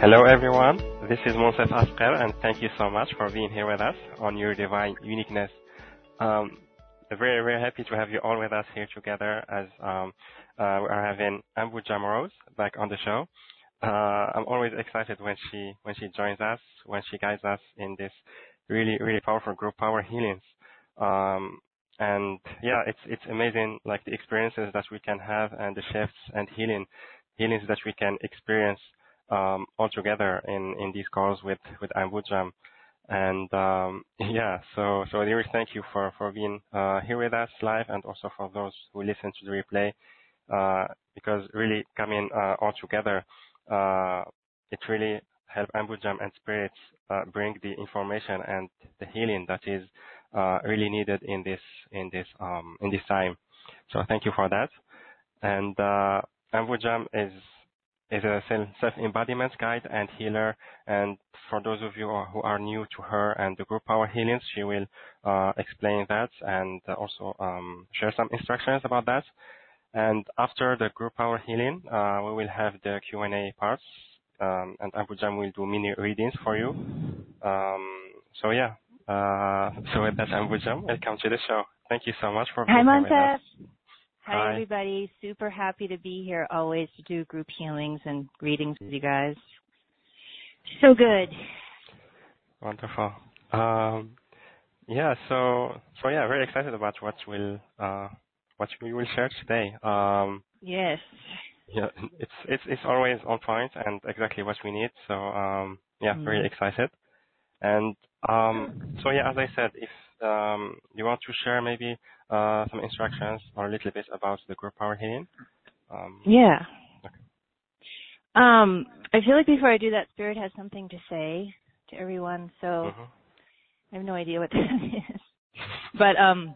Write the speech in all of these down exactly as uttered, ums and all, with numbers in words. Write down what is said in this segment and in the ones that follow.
Hello everyone, this is Monsef Asqer and thank you so much for being here with us on Your Divine Uniqueness. Um, very, very happy to have you all with us here together as um, uh, we are having Ambu Jamrose back on the show. Uh, I'm always excited when she when she joins us, when she guides us in this really, really powerful group power healings. Um, and yeah, it's it's amazing, like the experiences that we can have and the shifts and healing healings that we can experience um, all together in, in these calls with with Ambu Jam. And um, yeah, so so really thank you for for being uh, here with us live, and also for those who listen to the replay, uh, because really coming uh, all together, uh, it really help Ambu Jam and spirits uh, bring the information and the healing that is uh, really needed in this in this um, in this time. So thank you for that. And uh, Ambu Jam is is a self-embodiment guide and healer. And for those of you who are new to her and the group power healings, she will uh, explain that and also um, share some instructions about that. And after the group power healing, uh, we will have the Q and A parts, um, and Ambu Jam will do mini readings for you. Um, so yeah, uh, so with that, Ambu Jam, welcome to the show. Thank you so much for being Hi, here with Monsef. us. Hi, Hi, everybody. Super happy to be here always to do group healings and readings with you guys. So good. wonderful. Um, yeah, so so yeah, very excited about what we'll uh, what we will share today. Um, Yes. yeah, it's it's it's always on point and exactly what we need. So um, yeah, very Mm. excited. And um, so yeah, as I said, if um, you want to share maybe uh, some instructions or a little bit about the group power healing. Um, Yeah. okay. Um, I feel like before I do that, Spirit has something to say to everyone, so Mm-hmm. I have no idea what that is. But um,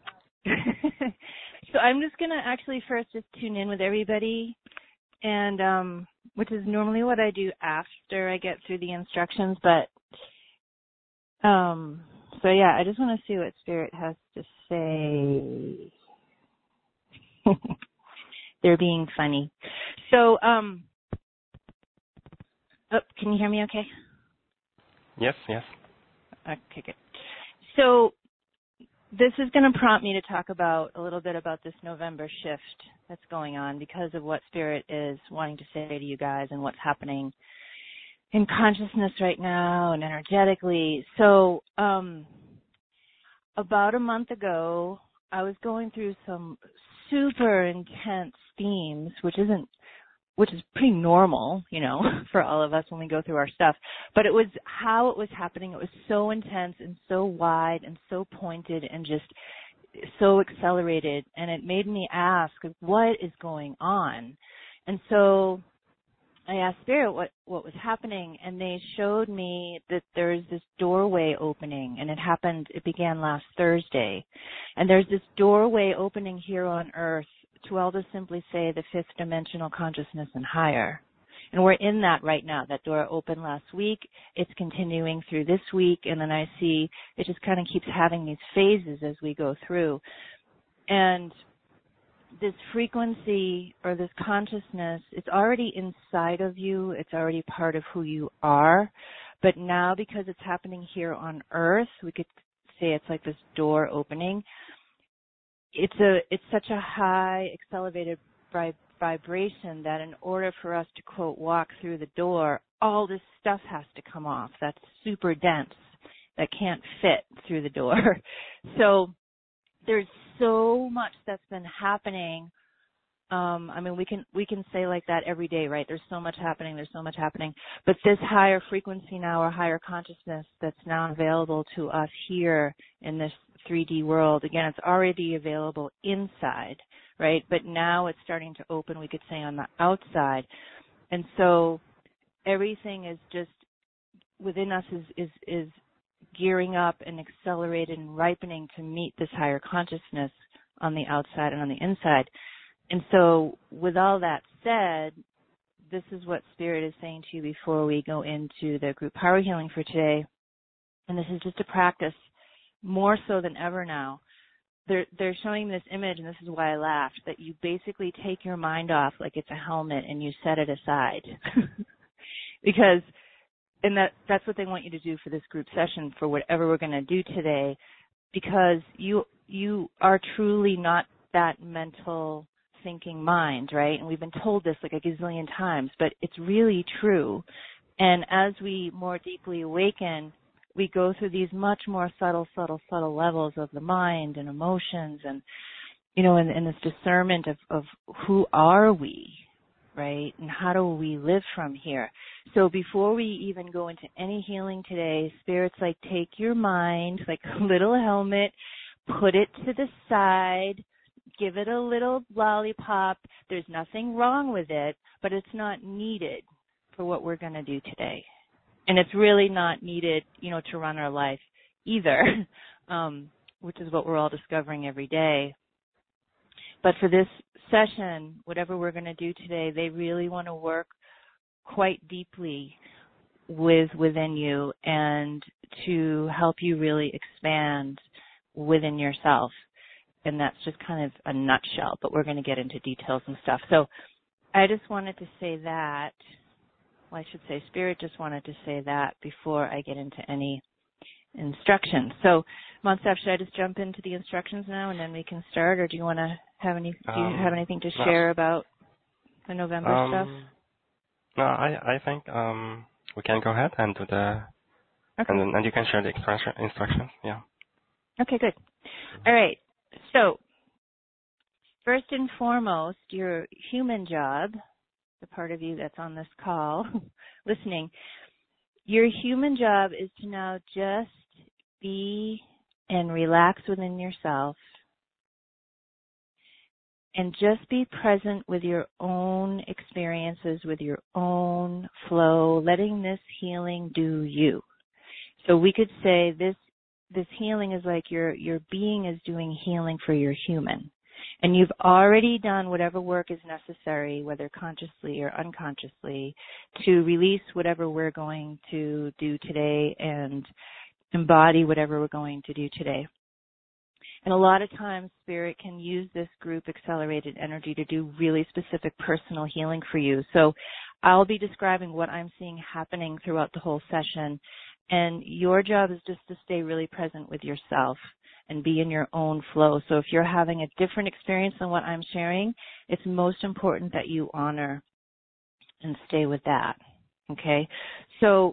so I'm just gonna actually first just tune in with everybody, and um, which is normally what I do after I get through the instructions, but. Um, so yeah, I just want to see what Spirit has to say. They're being funny. So, um, oh, can you hear me okay? Yes, yes. Okay, good. So this is going to prompt me to talk about a little bit about this November shift that's going on because of what Spirit is wanting to say to you guys and what's happening in consciousness right now and energetically. So, um, about a month ago, I was going through some super intense themes, which isn't, which is pretty normal, you know, for all of us when we go through our stuff. But it was how it was happening. It was so intense and so wide and so pointed and just so accelerated. And it made me ask, what is going on? And so I asked Spirit what, what was happening, and they showed me that there's this doorway opening, and it happened, it began last Thursday. And there's this doorway opening here on Earth to, I'll just simply say, the fifth dimensional consciousness and higher. And we're in that right now. That door opened last week. It's continuing through this week, and then I see it just kind of keeps having these phases as we go through. And this frequency or this consciousness, it's already inside of you. It's already part of who you are. But now because it's happening here on Earth, we could say it's like this door opening. It's a, it's such a high accelerated vib- vibration that in order for us to, quote, walk through the door, all this stuff has to come off. That's super dense. That can't fit through the door. So there's so much that's been happening. Um, I mean, we can we can say like that every day, right? There's so much happening. There's so much happening. But this higher frequency now, or higher consciousness that's now available to us here in this three D world, again, it's already available inside, right? But now it's starting to open, we could say, on the outside. And so everything is just within us is is is gearing up and accelerated and ripening to meet this higher consciousness on the outside and on the inside. And so with all that said, this is what Spirit is saying to you before we go into the group power healing for today. And this is just a practice more so than ever now. They're, they're showing this image, and this is why I laughed, that you basically take your mind off like it's a helmet and you set it aside. Because and that that's what they want you to do for this group session, for whatever we're going to do today, because you you are truly not that mental thinking mind, right? And we've been told this like a gazillion times, but it's really true. And as we more deeply awaken, we go through these much more subtle, subtle, subtle levels of the mind and emotions and, you know, and, and this discernment of, of who are we, right? And how do we live from here? So before we even go into any healing today, Spirit's like, take your mind, like a little helmet, put it to the side, give it a little lollipop. There's nothing wrong with it, but it's not needed for what we're going to do today. And it's really not needed, you know, to run our life either, um, which is what we're all discovering every day. But for this session, whatever we're going to do today, they really want to work quite deeply with within you and to help you really expand within yourself. And that's just kind of a nutshell, but we're going to get into details and stuff. So I just wanted to say that. Well, I should say Spirit just wanted to say that before I get into any instructions. So, Moncef, should I just jump into the instructions now and then we can start, or do you want to have any? Do you Um, have anything to no. share about the November um, stuff? No, I I think um we can go ahead and do the Okay. and then and you can share the instruction instructions. Yeah. Okay, good. All right. So, first and foremost, your human job, the part of you that's on this call listening, your human job is to now just be and relax within yourself and just be present with your own experiences, with your own flow, letting this healing do you. So we could say this this healing is like your your being is doing healing for your human. And you've already done whatever work is necessary, whether consciously or unconsciously, to release whatever we're going to do today and embody whatever we're going to do today. And a lot of times, Spirit can use this group accelerated energy to do really specific personal healing for you. So I'll be describing what I'm seeing happening throughout the whole session. And your job is just to stay really present with yourself and be in your own flow. So if you're having a different experience than what I'm sharing, it's most important that you honor and stay with that, okay? So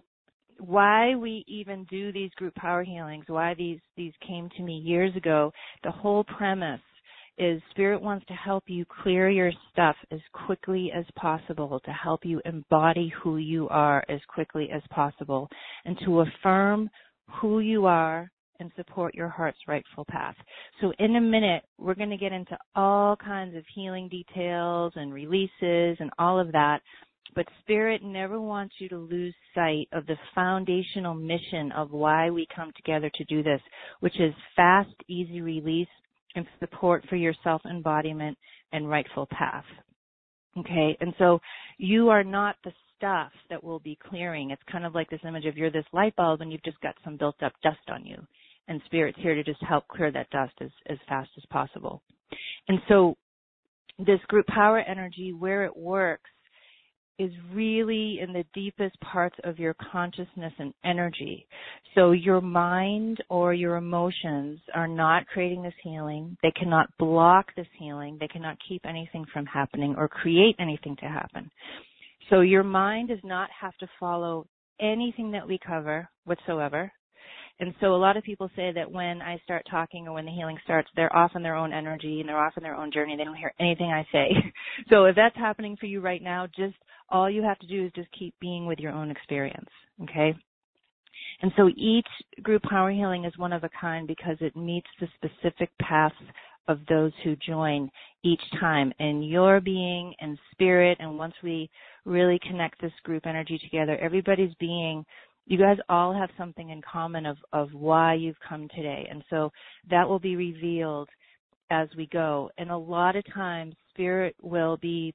why we even do these group power healings, why these, these came to me years ago, the whole premise is Spirit wants to help you clear your stuff as quickly as possible, to help you embody who you are as quickly as possible, and to affirm who you are and support your heart's rightful path. So in a minute, we're going to get into all kinds of healing details and releases and all of that. But Spirit never wants you to lose sight of the foundational mission of why we come together to do this, which is fast, easy release and support for your self-embodiment and rightful path. Okay? And so you are not the stuff that will be clearing. It's kind of like this image of you're this light bulb and you've just got some built up dust on you. And Spirit's here to just help clear that dust as, as fast as possible. And so this group power energy, where it works, is really in the deepest parts of your consciousness and energy. So your mind or your emotions are not creating this healing. They cannot block this healing. They cannot keep anything from happening or create anything to happen. So your mind does not have to follow anything that we cover whatsoever. And so a lot of people say that when I start talking or when the healing starts, they're off in their own energy and they're off in their own journey. They don't hear anything I say. So if that's happening for you right now, just all you have to do is just keep being with your own experience, okay? And so each group power healing is one of a kind because it meets the specific paths of those who join each time. And your being and spirit, and once we really connect this group energy together, everybody's being, you guys all have something in common of, of why you've come today. And so that will be revealed as we go. And a lot of times, Spirit will be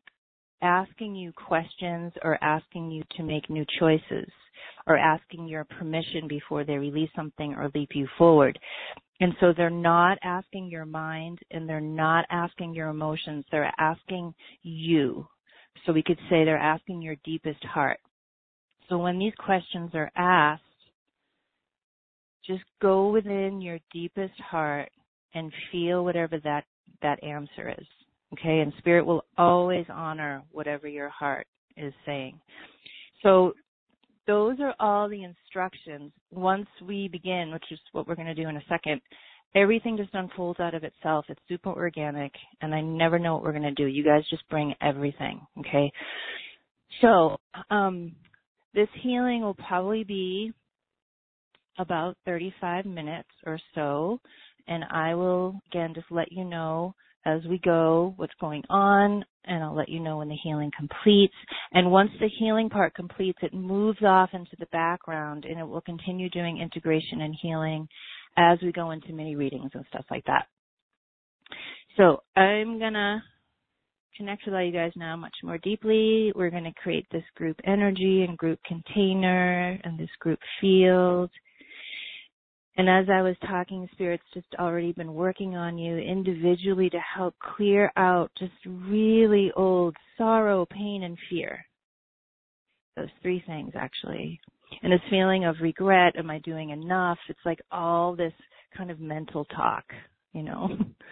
asking you questions or asking you to make new choices or asking your permission before they release something or leap you forward. And so they're not asking your mind and they're not asking your emotions. They're asking you. So we could say they're asking your deepest heart. So when these questions are asked, just go within your deepest heart and feel whatever that, that answer is. Okay? And Spirit will always honor whatever your heart is saying. So those are all the instructions. Once we begin, which is what we're going to do in a second, everything just unfolds out of itself. It's super organic, and I never know what we're going to do. You guys just bring everything, okay? So um, this healing will probably be about thirty-five minutes or so, and I will, again, just let you know as we go what's going on, and I'll let you know when the healing completes. And once the healing part completes, it moves off into the background, and it will continue doing integration and healing as we go into mini readings and stuff like that. So I'm going to connect with all you guys now much more deeply. We're going to create this group energy and group container and this group field. And as I was talking, Spirit's just already been working on you individually to help clear out just really old sorrow, pain, and fear. Those three things, actually. And this feeling of regret, am I doing enough? It's like all this kind of mental talk, you know.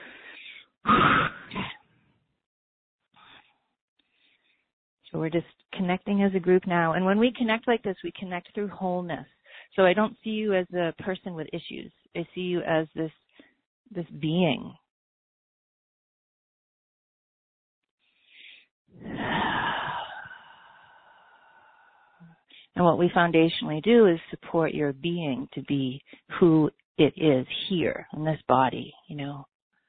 So we're just connecting as a group now. And when we connect like this, we connect through wholeness. So I don't see you as a person with issues. I see you as this this being. And what we foundationally do is support your being to be who it is here in this body, you know.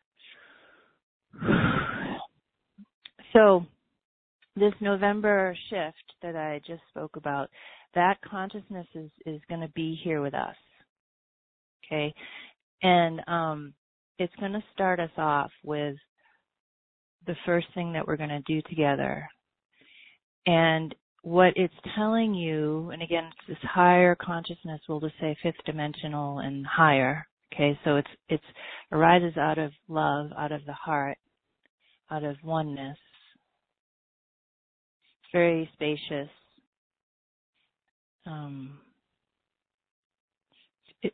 So this November shift that I just spoke about, that consciousness is, is going to be here with us, okay? And um, it's going to start us off with the first thing that we're going to do together. And what it's telling you, and again, it's this higher consciousness, we'll just say fifth dimensional and higher, okay? So it's it's arises out of love, out of the heart, out of oneness. It's very spacious. Um, it,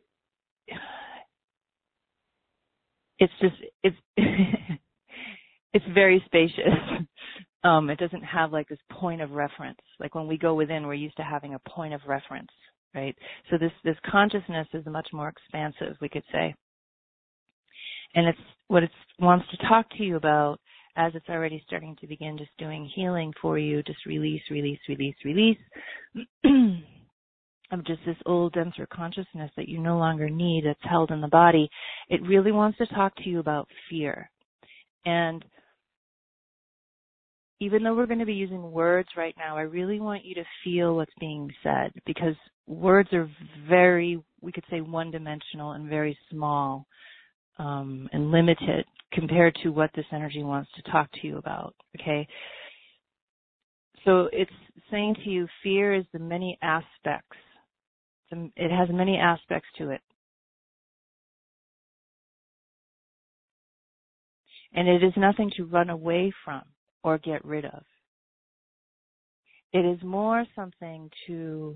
it's just, it's, it's very spacious. Um, it doesn't have like this point of reference. Like when we go within, we're used to having a point of reference, right? So this, this consciousness is much more expansive, we could say. And it's what it wants to talk to you about as it's already starting to begin just doing healing for you, just release, release, release, release. Of just this old, denser consciousness that you no longer need, that's held in the body. It really wants to talk to you about fear. And even though we're going to be using words right now, I really want you to feel what's being said, because words are very, we could say, one-dimensional and very small um, and limited compared to what this energy wants to talk to you about, okay? So it's saying to you, fear is the many aspects. It has many aspects to it. And it is nothing to run away from or get rid of. It is more something to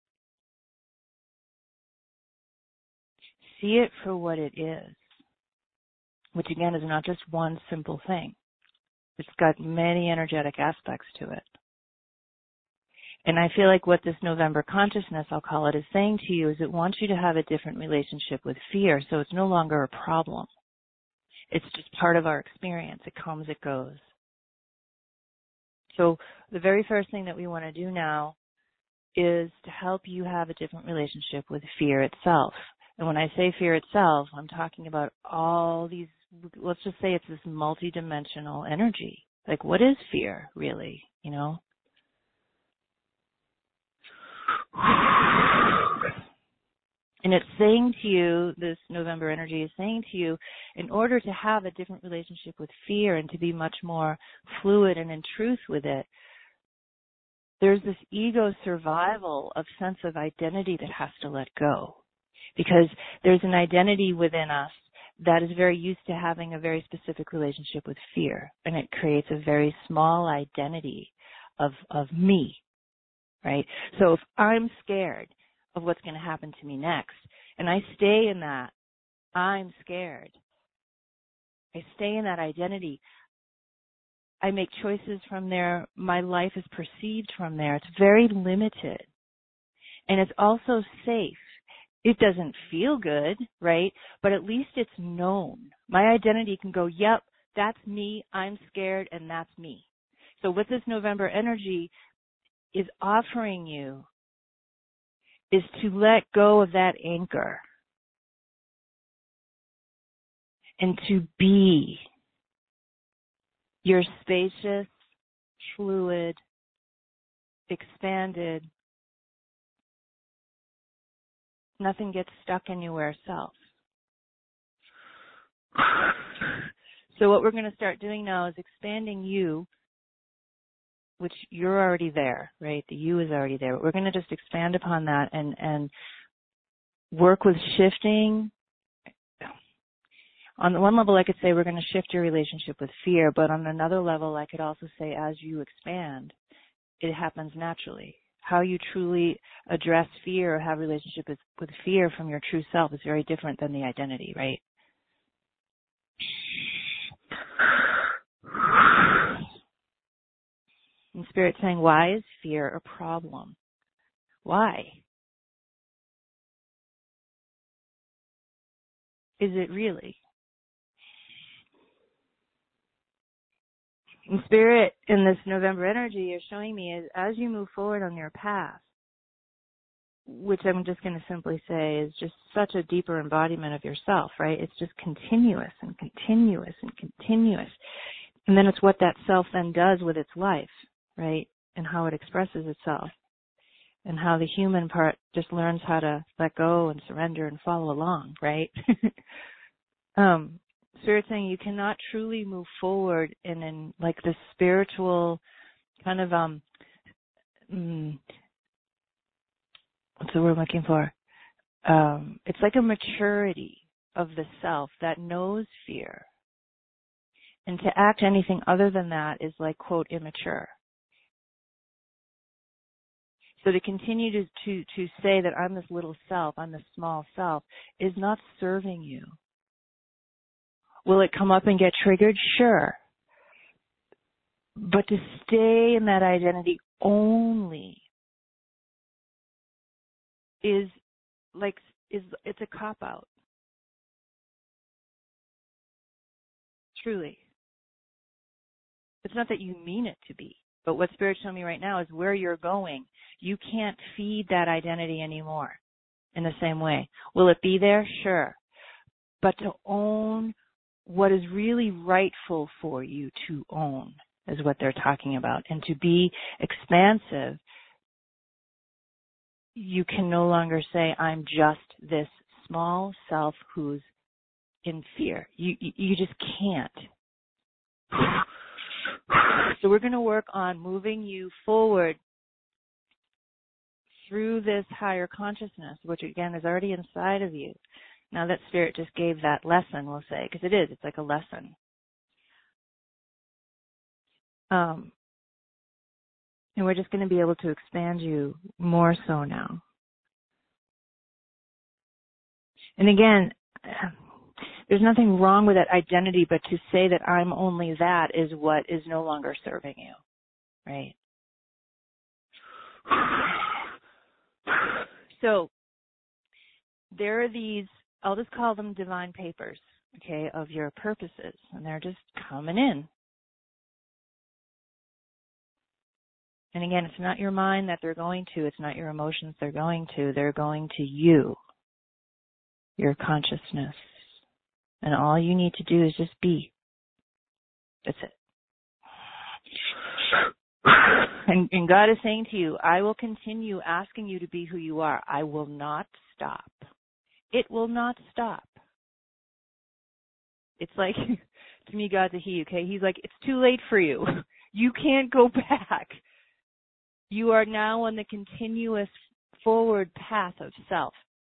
see it for what it is, which again is not just one simple thing. It's got many energetic aspects to it. And I feel like what this November consciousness, I'll call it, is saying to you is it wants you to have a different relationship with fear, so it's no longer a problem. It's just part of our experience. It comes, it goes. So the very first thing that we want to do now is to help you have a different relationship with fear itself. And when I say fear itself, I'm talking about all these, let's just say it's this multidimensional energy. Like, what is fear, really, you know? And it's saying to you, this November energy is saying to you, in order to have a different relationship with fear and to be much more fluid and in truth with it, there's this ego survival of sense of identity that has to let go. Because there's an identity within us that is very used to having a very specific relationship with fear. And it creates a very small identity of, of me. right? So if I'm scared of what's going to happen to me next, and I stay in that, I'm scared, I stay in that identity, I make choices from there, my life is perceived from there. It's very limited. And it's also safe. It doesn't feel good, right? But at least it's known. My identity can go, yep, that's me, I'm scared, and that's me. So what this November energy is offering you is to let go of that anchor and to be your spacious, fluid, expanded, nothing gets stuck anywhere self. So what we're going to start doing now is expanding you, which you're already there, right? The you is already there. But we're going to just expand upon that and, and work with shifting. On the one level, I could say we're going to shift your relationship with fear, but on another level, I could also say as you expand, it happens naturally. How you truly address fear or have a relationship with, with fear from your true self is very different than the identity, right? And Spirit saying, why is fear a problem? Why? Is it really? And Spirit, in this November energy you're showing me is as you move forward on your path, which I'm just going to simply say is just such a deeper embodiment of yourself, right? It's just continuous and continuous and continuous. And then it's what that self then does with its life, right? And how it expresses itself. And how the human part just learns how to let go and surrender and follow along, right? um, Spirit saying you cannot truly move forward in, in like this spiritual kind of, um, mm, what's the word I'm looking for? Um, it's like a maturity of the self that knows fear. And to act anything other than that is like, quote, immature. So to continue to, to, to say that I'm this little self, I'm this small self, is not serving you. Will it come up and get triggered? Sure. But to stay in that identity only is like, is it's a cop-out. Truly. It's not that you mean it to be, but what Spirit's showing me right now is where you're going. You can't feed that identity anymore in the same way. Will it be there? Sure. But to own what is really rightful for you to own is what they're talking about. And to be expansive, you can no longer say, I'm just this small self who's in fear. You, you, you just can't. So we're going to work on moving you forward through this higher consciousness, which again is already inside of you. Now that Spirit just gave that lesson, we'll say, because it is, it's like a lesson. Um, and we're just going to be able to expand you more so now. And again, there's nothing wrong with that identity, but to say that I'm only that is what is no longer serving you, right? So there are these, I'll just call them divine papers, okay, of your purposes, and they're just coming in. And again, it's not your mind that they're going to, it's not your emotions they're going to, they're going to you, your consciousness. And all you need to do is just be. That's it. And, and God is saying to you, I will continue asking you to be who you are. I will not stop. It will not stop. It's like, to me, God's a he, okay? He's like, it's too late for you. You can't go back. You are now on the continuous forward path of self.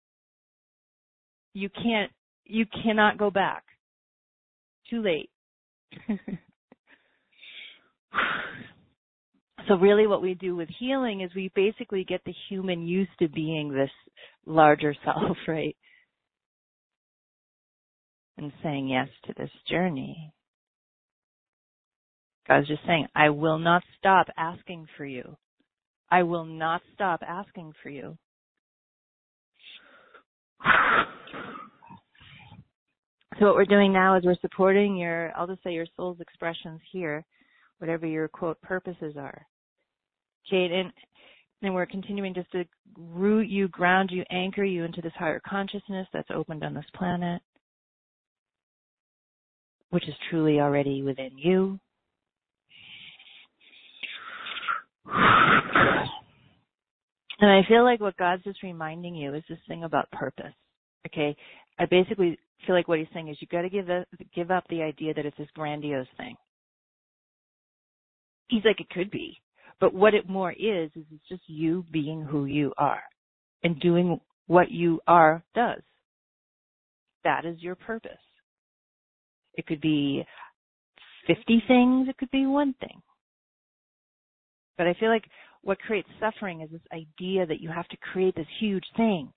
You can't, you cannot go back. Too late. So really what we do with healing is we basically get the human used to being this larger self, right? And saying yes to this journey. God's just saying, I will not stop asking for you. I will not stop asking for you. So what we're doing now is we're supporting your, I'll just say your soul's expressions here, whatever your, quote, purposes are. Okay, and, and we're continuing just to root you, ground you, anchor you into this higher consciousness that's opened on this planet, which is truly already within you. And I feel like what God's just reminding you is this thing about purpose. Okay, I basically feel like what he's saying is you got to give the, give up the idea that it's this grandiose thing. He's like, it could be, but what it more is is it's just you being who you are and doing what you are does. That is your purpose. It could be fifty things. It could be one thing. But I feel like what creates suffering is this idea that you have to create this huge thing.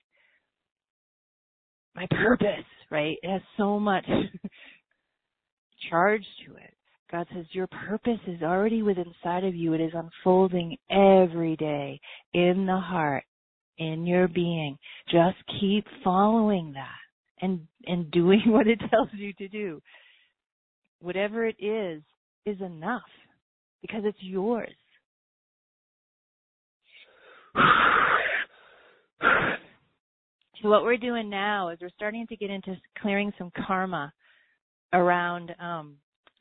My purpose, right? It has so much charge to it. God says your purpose is already within inside of you. It is unfolding every day in the heart, in your being. Just keep following that and, and doing what it tells you to do. Whatever it is, is enough because it's yours. So what we're doing now is we're starting to get into clearing some karma around um,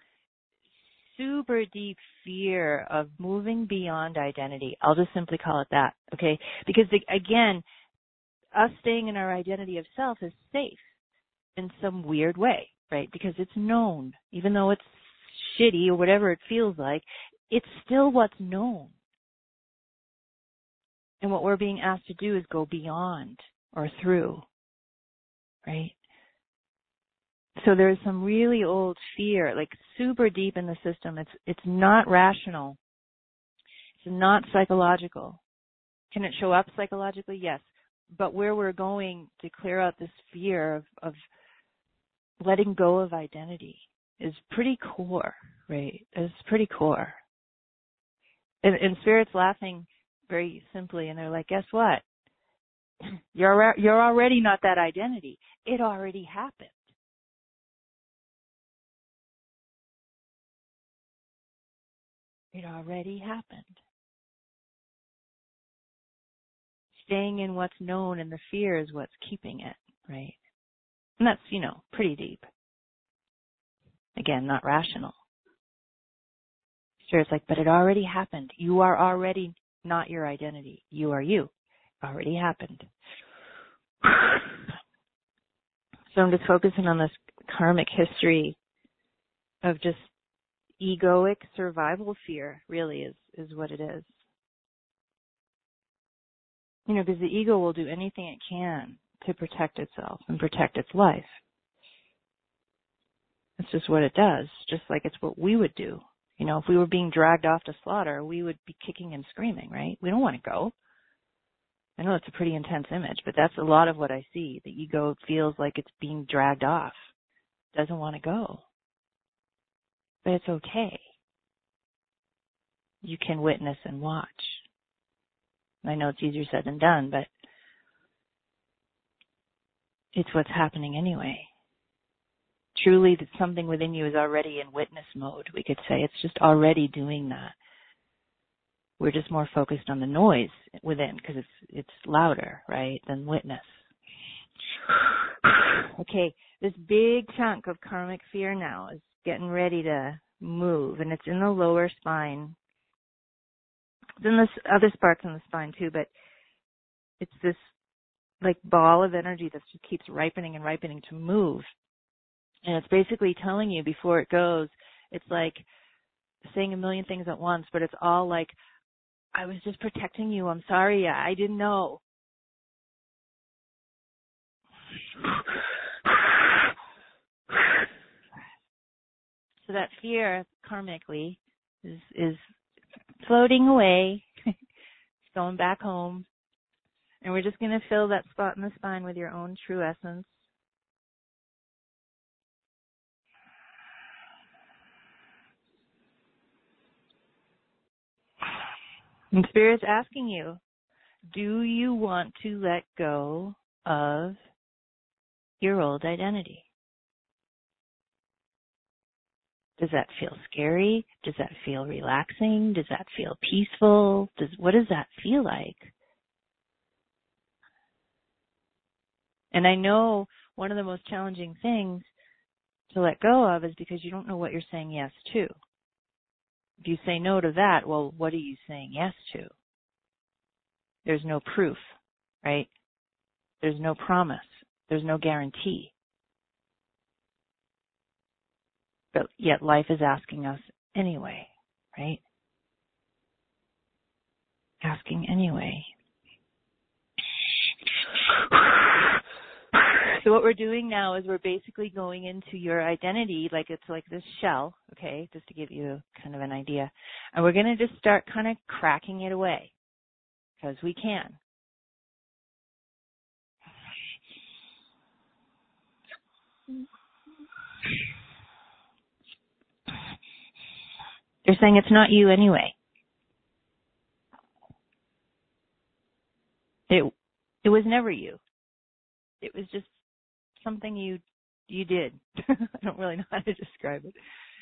super deep fear of moving beyond identity. I'll just simply call it that, okay? Because, the, again, us staying in our identity of self is safe in some weird way, right? Because it's known. Even though it's shitty or whatever it feels like, it's still what's known. And what we're being asked to do is go beyond or through, right? So there's some really old fear, like super deep in the system. It's it's not rational. It's not psychological. Can it show up psychologically? Yes. But where we're going to clear out this fear of, of letting go of identity is pretty core, right? It's pretty core. And, and Spirit's laughing very simply, and they're like, guess what? You're you're already not that identity. It already happened. It already happened. Staying in what's known and the fear is what's keeping it, right? And that's, you know, pretty deep. Again, not rational. Spirit's like, but it already happened. You are already not your identity. You are you. Already happened. So I'm just focusing on this karmic history of just egoic survival fear, really, is, is what it is. You know, because the ego will do anything it can to protect itself and protect its life. It's just what it does, just like it's what we would do. You know, if we were being dragged off to slaughter, we would be kicking and screaming, right? We don't want to go. I know it's a pretty intense image, but that's a lot of what I see. The ego feels like it's being dragged off, doesn't want to go. But it's okay. You can witness and watch. I know it's easier said than done, but it's what's happening anyway. Truly, that something within you is already in witness mode, we could say. It's just already doing that. We're just more focused on the noise within because it's it's louder, right, than witness. Okay, this big chunk of karmic fear now is getting ready to move, and it's in the lower spine. It's in the other parts in the spine too, but it's this like ball of energy that just keeps ripening and ripening to move. And it's basically telling you before it goes, it's like saying a million things at once, but it's all like, I was just protecting you. I'm sorry. I didn't know. So that fear karmically is, is floating away. It's going back home. And we're just going to fill that spot in the spine with your own true essence. And Spirit's asking you, do you want to let go of your old identity? Does that feel scary? Does that feel relaxing? Does that feel peaceful? Does, what does that feel like? And I know one of the most challenging things to let go of is because you don't know what you're saying yes to. If you say no to that, well, what are you saying yes to? There's no proof, right? There's no promise. There's no guarantee. But yet life is asking us anyway, right? Asking anyway. So what we're doing now is we're basically going into your identity, like it's like this shell, okay, just to give you kind of an idea. And we're going to just start kind of cracking it away, because we can. They're saying it's not you anyway. It it was never you. It was just something you you did. I don't really know how to describe it.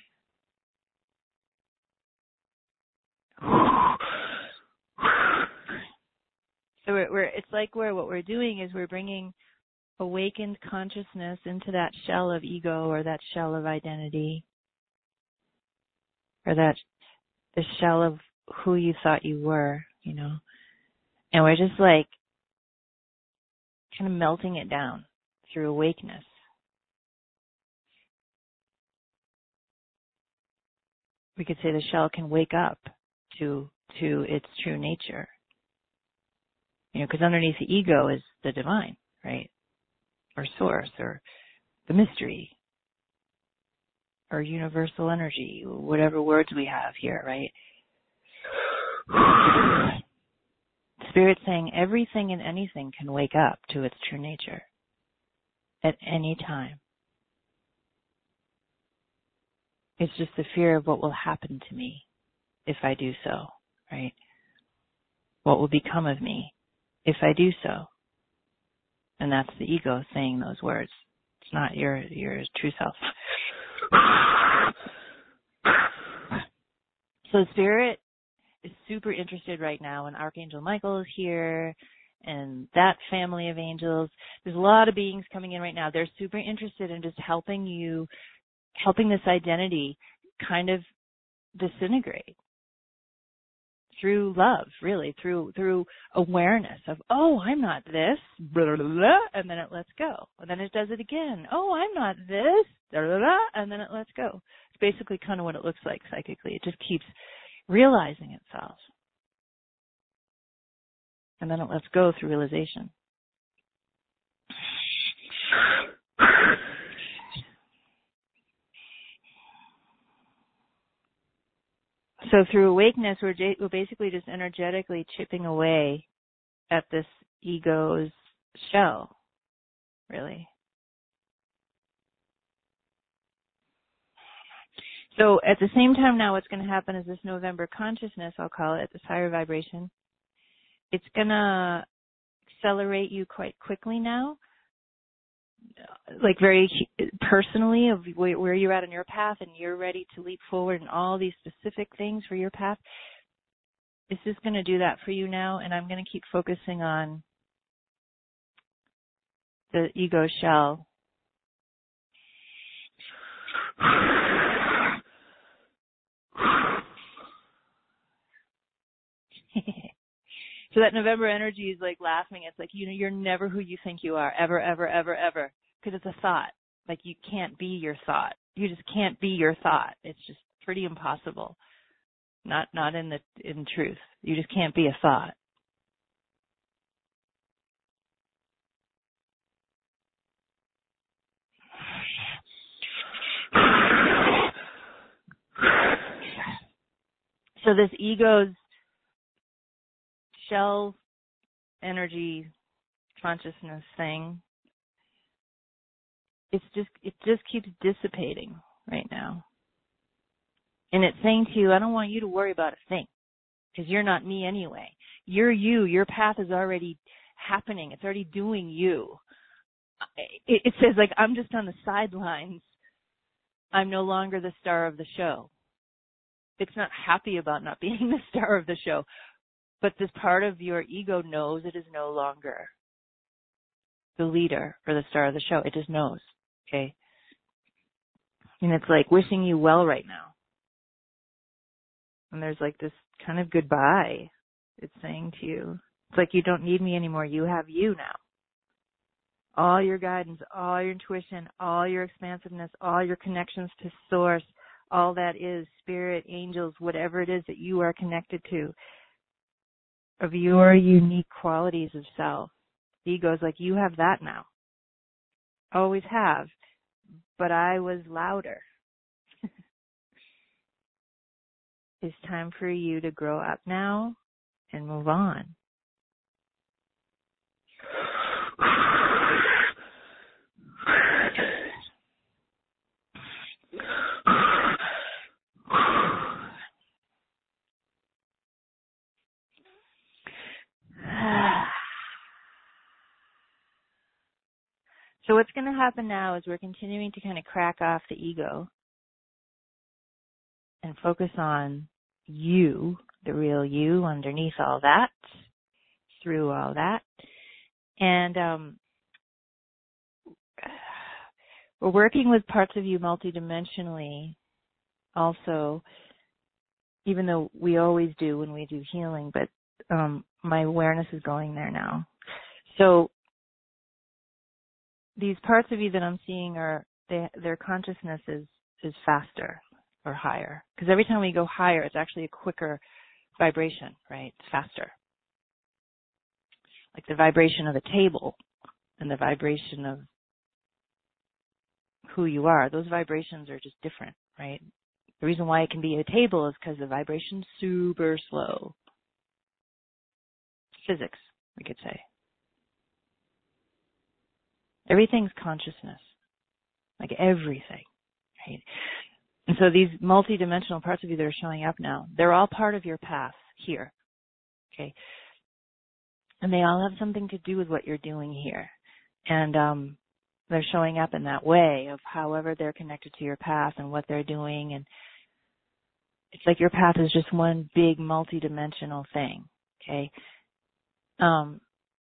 So we're, we're it's like we're what we're doing is we're bringing awakened consciousness into that shell of ego or that shell of identity or that the shell of who you thought you were, you know. And we're just like kind of melting it down through awakeness. We could say the shell can wake up to to its true nature. You know, because underneath the ego is the divine, right? Or source, or the mystery, or universal energy, whatever words we have here, right? Spirit saying everything and anything can wake up to its true nature at any time. It's just the fear of what will happen to me if I do so, right? What will become of me if I do so? And that's the ego saying those words. It's not your your true self. So Spirit is super interested right now, and Archangel Michael is here, and that family of angels. There's a lot of beings coming in right now. They're super interested in just helping you, helping this identity kind of disintegrate through love, really, through through awareness of, oh, I'm not this, blah, blah, blah, and then it lets go. And then it does it again. Oh, I'm not this, blah, blah, blah, and then it lets go. It's basically kind of what it looks like psychically. It just keeps realizing itself. And then it lets go through realization. So through awakeness, we're, j- we're basically just energetically chipping away at this ego's shell, really. So at the same time now, what's going to happen is this November consciousness, I'll call it, this higher vibration, it's going to accelerate you quite quickly now, like very personally of where you're at in your path, and you're ready to leap forward in all these specific things for your path. It's just going to do that for you now, and I'm going to keep focusing on the ego shell. So that November energy is like laughing. It's like, you know, you're never who you think you are, ever, ever, ever, ever, because it's a thought. Like, you can't be your thought. You just can't be your thought. It's just pretty impossible. Not not in the in truth. You just can't be a thought. So this ego's shell energy consciousness thing, it's just it just keeps dissipating right now. And it's saying to you, I don't want you to worry about a thing, because you're not me anyway. You're you. Your path is already happening. It's already doing you. It, it says, like, I'm just on the sidelines. I'm no longer the star of the show. It's not happy about not being the star of the show. But this part of your ego knows it is no longer the leader or the star of the show. It just knows, okay? And it's like wishing you well right now. And there's like this kind of goodbye it's saying to you. It's like, you don't need me anymore. You have you now. All your guidance, all your intuition, all your expansiveness, all your connections to source, all that is spirit, angels, whatever it is that you are connected to, of your unique qualities of self. The ego's like, you have that now. Always have. But I was louder. It's time for you to grow up now and move on. So what's going to happen now is we're continuing to kind of crack off the ego and focus on you, the real you, underneath all that, through all that. And um, we're working with parts of you multidimensionally also, even though we always do when we do healing, but um, my awareness is going there now. So these parts of you that I'm seeing are, they, their consciousness is, is faster or higher. Because every time we go higher, it's actually a quicker vibration, right? It's faster. Like the vibration of a table and the vibration of who you are, those vibrations are just different, right? The reason why it can be a table is because the vibration's super slow. Physics, we could say. Everything's consciousness, like everything, right? And so these multidimensional parts of you that are showing up now, they're all part of your path here, okay? And they all have something to do with what you're doing here. And um, they're showing up in that way of however they're connected to your path and what they're doing. And it's like your path is just one big multidimensional thing, okay? Um,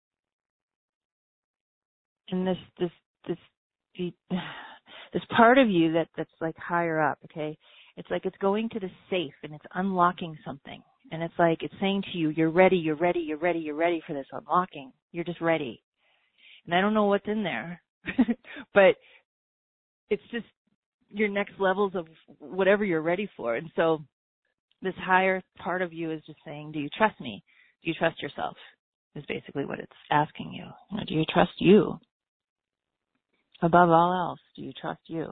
and this, this, this, the, this part of you that, that's like higher up, okay? It's like it's going to the safe and it's unlocking something. And it's like it's saying to you, you're ready, you're ready, you're ready, you're ready for this unlocking. You're just ready. And I don't know what's in there, but it's just your next levels of whatever you're ready for. And so this higher part of you is just saying, do you trust me? Do you trust yourself? Is basically what it's asking you. You know, do you trust you? Above all else, do you trust you?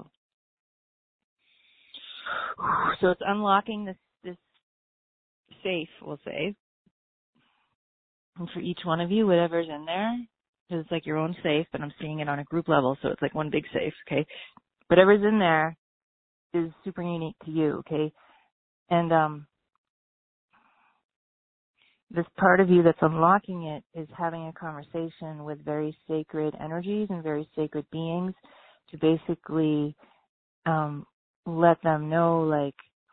So it's unlocking this, this safe, we'll say. And for each one of you, whatever's in there, it's like your own safe, but I'm seeing it on a group level, so it's like one big safe, okay? Whatever's in there is super unique to you, okay? And um, this part of you that's unlocking it is having a conversation with very sacred energies and very sacred beings to basically um, let them know, like,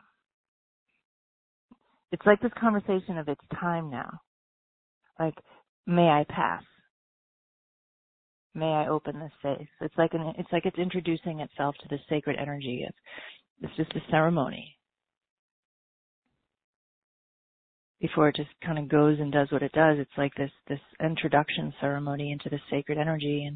it's like this conversation of it's time now. Like, may I pass? May I open this safe? It's like an, it's like it's introducing itself to the sacred energy. It's, it's just a ceremony before it just kind of goes and does what it does. It's like this, this introduction ceremony into the sacred energy.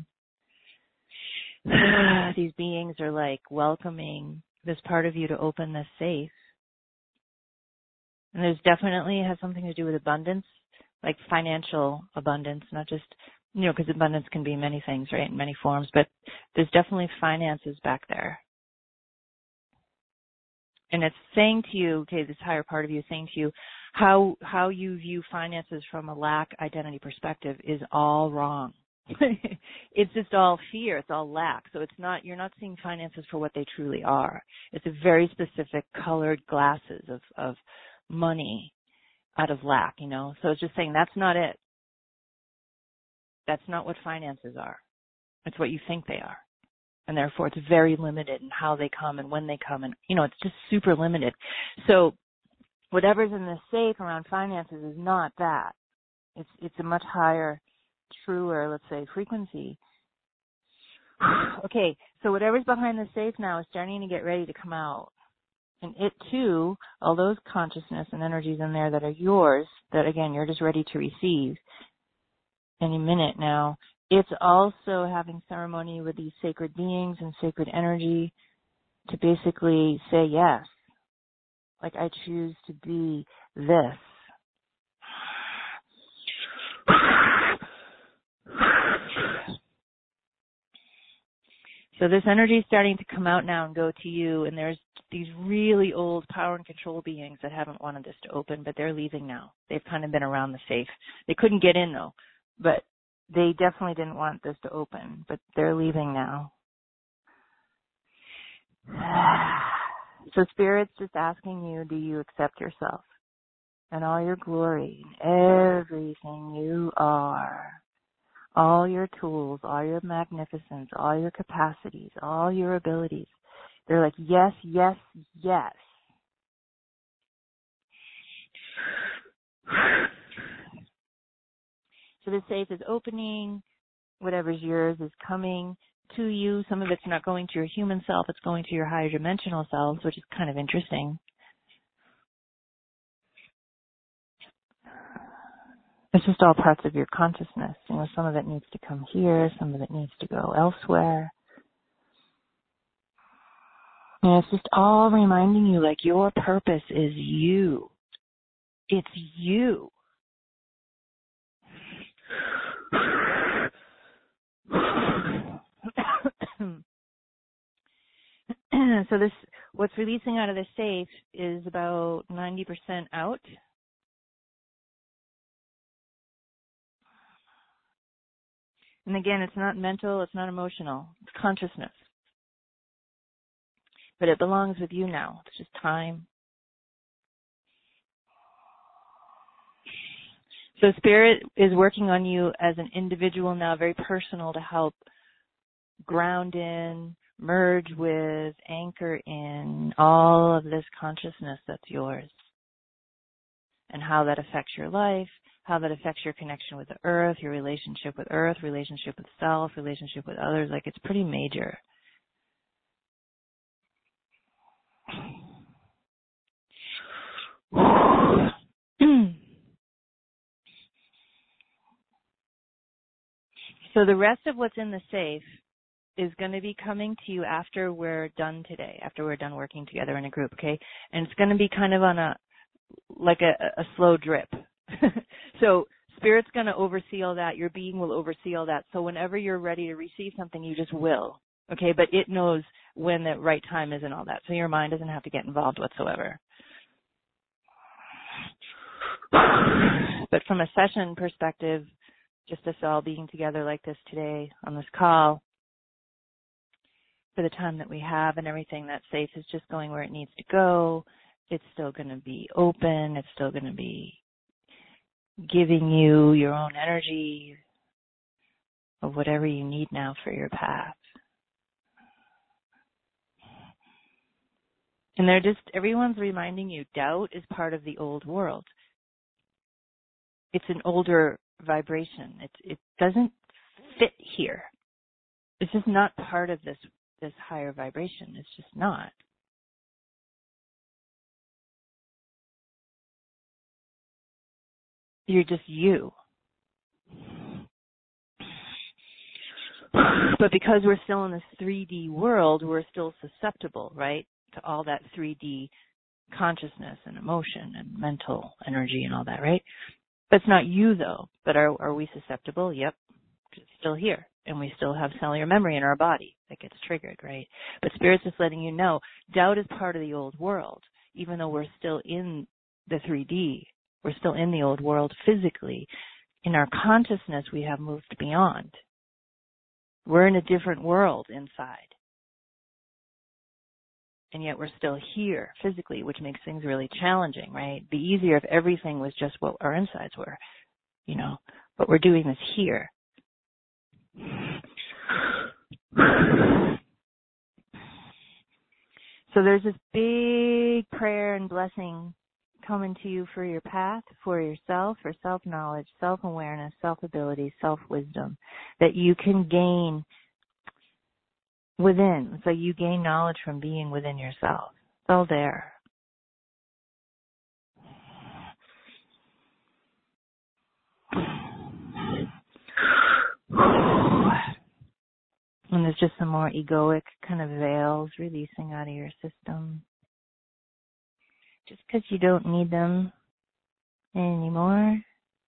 And these beings are like welcoming this part of you to open this safe. And there's definitely has something to do with abundance, like financial abundance, not just, you know, because abundance can be many things, right, in many forms, but there's definitely finances back there. And it's saying to you, okay, this higher part of you is saying to you, how how you view finances from a lack identity perspective is all wrong. It's just all fear. It's all lack. So it's not, you're not seeing finances for what they truly are. It's a very specific colored glasses of, of money out of lack, you know. So it's just saying that's not it. That's not what finances are. It's what you think they are. And therefore it's very limited in how they come and when they come. And, you know, it's just super limited. So whatever's in the safe around finances is not that. It's, it's a much higher, truer, let's say, frequency. Okay, so whatever's behind the safe now is starting to get ready to come out. And it too, all those consciousness and energies in there that are yours, that again, you're just ready to receive any minute now, it's also having ceremony with these sacred beings and sacred energy to basically say yes. Like, I choose to be this. So this energy is starting to come out now and go to you, and there's these really old power and control beings that haven't wanted this to open, but they're leaving now. They've kind of been around the safe. They couldn't get in, though, but they definitely didn't want this to open, but they're leaving now. So Spirit's just asking you, do you accept yourself and all your glory and everything you are? All your tools, all your magnificence, all your capacities, all your abilities. They're like, yes, yes, yes. So the safe is opening. Whatever's yours is coming to you. Some of it's not going to your human self. It's going to your higher dimensional selves, which is kind of interesting. It's just all parts of your consciousness. You know, some of it needs to come here. Some of it needs to go elsewhere. And it's just all reminding you, like, your purpose is you. It's you. So this, what's releasing out of the safe is about ninety percent out. And again, it's not mental, it's not emotional, it's consciousness. But it belongs with you now. It's just time. So Spirit is working on you as an individual now, very personal, to help ground in, merge with, anchor in all of this consciousness that's yours. And how that affects your life, how that affects your connection with the earth, your relationship with earth, relationship with self, relationship with others. Like, it's pretty major. So the rest of what's in the safe is going to be coming to you after we're done today, after we're done working together in a group, okay? And it's going to be kind of on a, like a, a slow drip. So Spirit's going to oversee all that. Your being will oversee all that. So whenever you're ready to receive something, you just will, okay? But it knows when the right time is and all that. So your mind doesn't have to get involved whatsoever. But from a session perspective, just us all being together like this today on this call, for the time that we have and everything, that safe is just going where it needs to go. It's still going to be open. It's still going to be giving you your own energy of whatever you need now for your path. And they're just, everyone's reminding you, doubt is part of the old world. It's an older vibration. It, it doesn't fit here. It's just not part of this, this higher vibration. It's just not. You're just you. But because we're still in this three D world, we're still susceptible, right, to all that three D consciousness and emotion and mental energy and all that, right? That's not you, though. But are are we susceptible? Yep. It's still here. and we still have cellular memory in our body that gets triggered, right? But Spirit's just letting you know, doubt is part of the old world, even though we're still in the three D. We're still in the old world physically. In our consciousness, we have moved beyond. We're in a different world inside. And yet we're still here physically, which makes things really challenging, right? It'd be easier if everything was just what our insides were, you know, but we're doing this here. So there's this big prayer and blessing coming to you for your path, for yourself, for self-knowledge, self-awareness, self-ability, self-wisdom that you can gain within. So you gain knowledge from being within yourself. It's all there. And there's just some more egoic kind of veils releasing out of your system. Just because you don't need them anymore.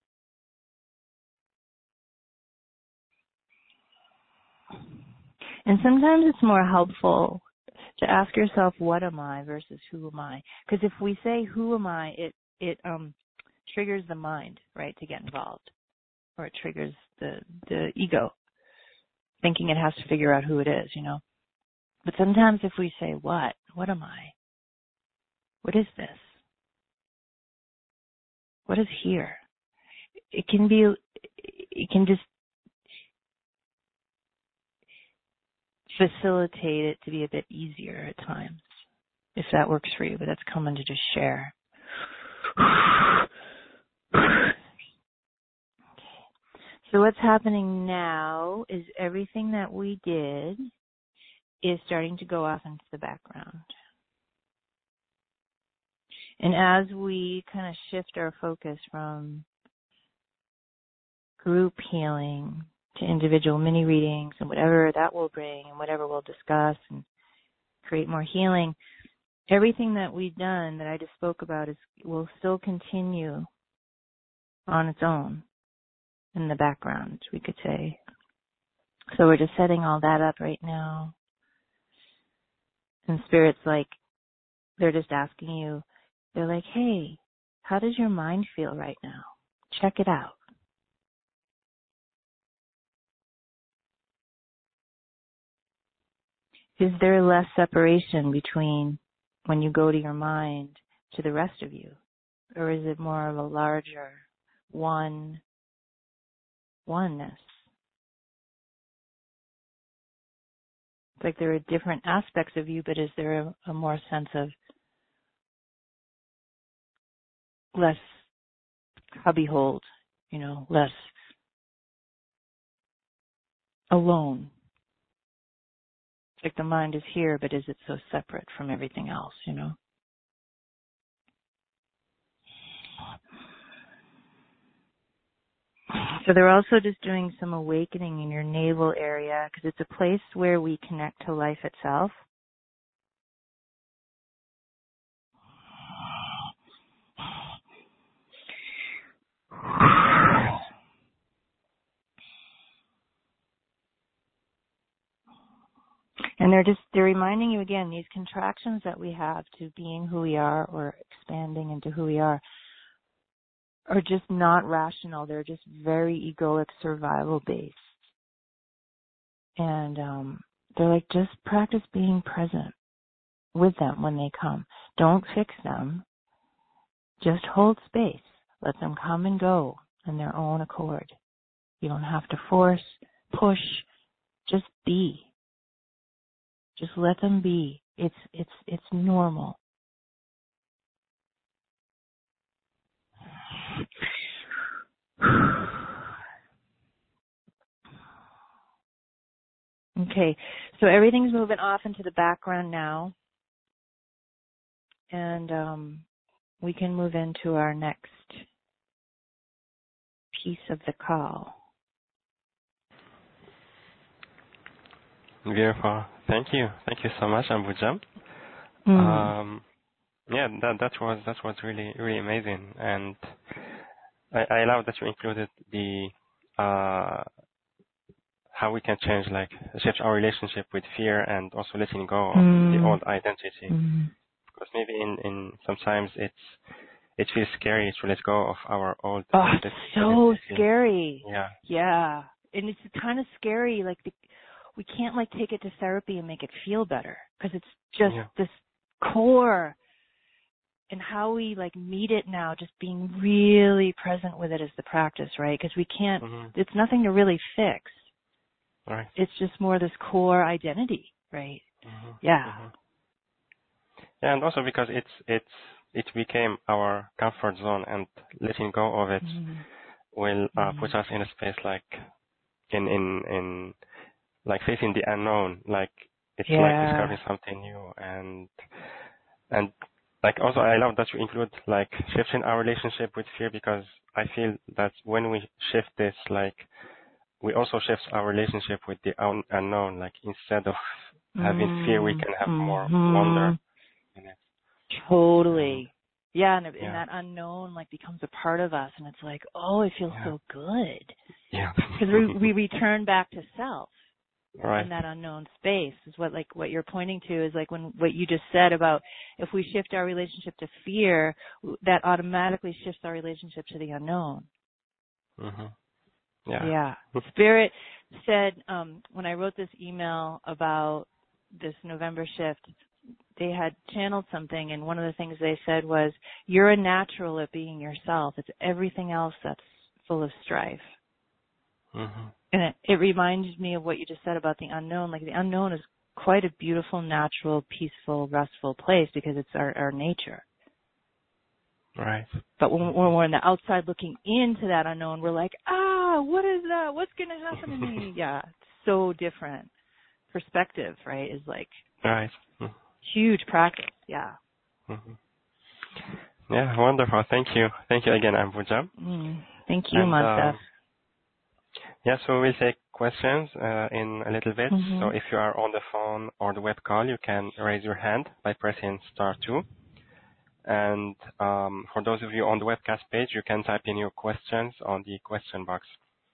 And sometimes it's more helpful to ask yourself, what am I versus who am I? Because if we say, who am I, it, it um, triggers the mind, right, to get involved. Or it triggers the, the ego, thinking it has to figure out who it is, you know. But sometimes if we say, what? What am I? What is this? What is here? It can be, it can just facilitate it to be a bit easier at times, if that works for you, but that's common to just share. So what's happening now is everything that we did is starting to go off into the background. And as we kind of shift our focus from group healing to individual mini readings and whatever that will bring and whatever we'll discuss and create more healing, everything that we've done that I just spoke about is will still continue on its own in the background, we could say. So we're just setting all that up right now. And Spirit's like, they're just asking you, they're like, hey, how does your mind feel right now? Check it out. Is there less separation between when you go to your mind to the rest of you? Or is it more of a larger one, oneness? It's like there are different aspects of you, but is there a, a more sense of less cubbyhold, you know, less alone? It's like the mind is here, but is it so separate from everything else, you know? So they're also just doing some awakening in your navel area because it's a place where we connect to life itself. And they're just, they're reminding you again, these contractions that we have to being who we are or expanding into who we are are just not rational. They're just very egoic, survival based. And um, they're like, just practice being present with them when they come. Don't fix them. Just hold space. Let them come and go on their own accord. You don't have to force, push, just be. Just let them be. It's it's it's normal. Okay, so everything's moving off into the background now, and um, we can move into our next piece of the call. Beautiful. Thank you. Thank you so much, Ambuja. Mm. Um, yeah, that that was that was really really amazing, and I, I love that you included the uh, how we can change, like shift our relationship with fear and also letting go of Mm. the old identity. Mm. Because maybe in, in sometimes it's it feels scary to let go of our old Oh, identity. it's so scary. Yeah. Yeah. And it's kind of scary. Like, the, we can't, like, take it to therapy and make it feel better because it's just Yeah. this core. And how we, like, meet it now, just being really present with it is the practice, right? Because we can't, Mm-hmm. it's nothing to really fix. Right. It's just more this core identity, right? Mm-hmm. Yeah. Mm-hmm. Yeah, and also because it's it's it became our comfort zone, and letting go of it Mm-hmm. will uh, Mm-hmm. put us in a space like in in in like facing the unknown, like it's Yeah. like discovering something new, and and like also I love that you include like shifting our relationship with fear, because I feel that when we shift this, like we also shift our relationship with the un- unknown. Like instead of having fear, we can have more Mm-hmm. wonder in it. And Totally. Yeah, and, and yeah, that unknown like becomes a part of us, and it's like, oh, it feels yeah, so good yeah. because we we return back to self Right. in that unknown space. Is what like what you're pointing to is like when what you just said about if we shift our relationship to fear, that automatically shifts our relationship to the unknown. Mm-hmm. Yeah. Yeah. Spirit said um, when I wrote this email about this November shift, they had channeled something, and one of the things they said was, you're a natural at being yourself. It's everything else that's full of strife. Mm-hmm. And it, it reminded me of what you just said about the unknown. Like the unknown is quite a beautiful, natural, peaceful, restful place because it's our, our nature. Right. But when, when we're on the outside looking into that unknown, we're like, ah, what is that? What's going to happen to me? Yeah, it's so different. Perspective, right, is like Right. Mm-hmm. huge practice. Yeah. Mm-hmm. Yeah, wonderful. Thank you. Thank you again, Ambuja. Mm, thank you, And Moncef. um, yeah, so we'll take questions uh, in a little bit. Mm-hmm. So if you are on the phone or the web call, you can raise your hand by pressing star two. And um, for those of you on the webcast page, you can type in your questions on the question box.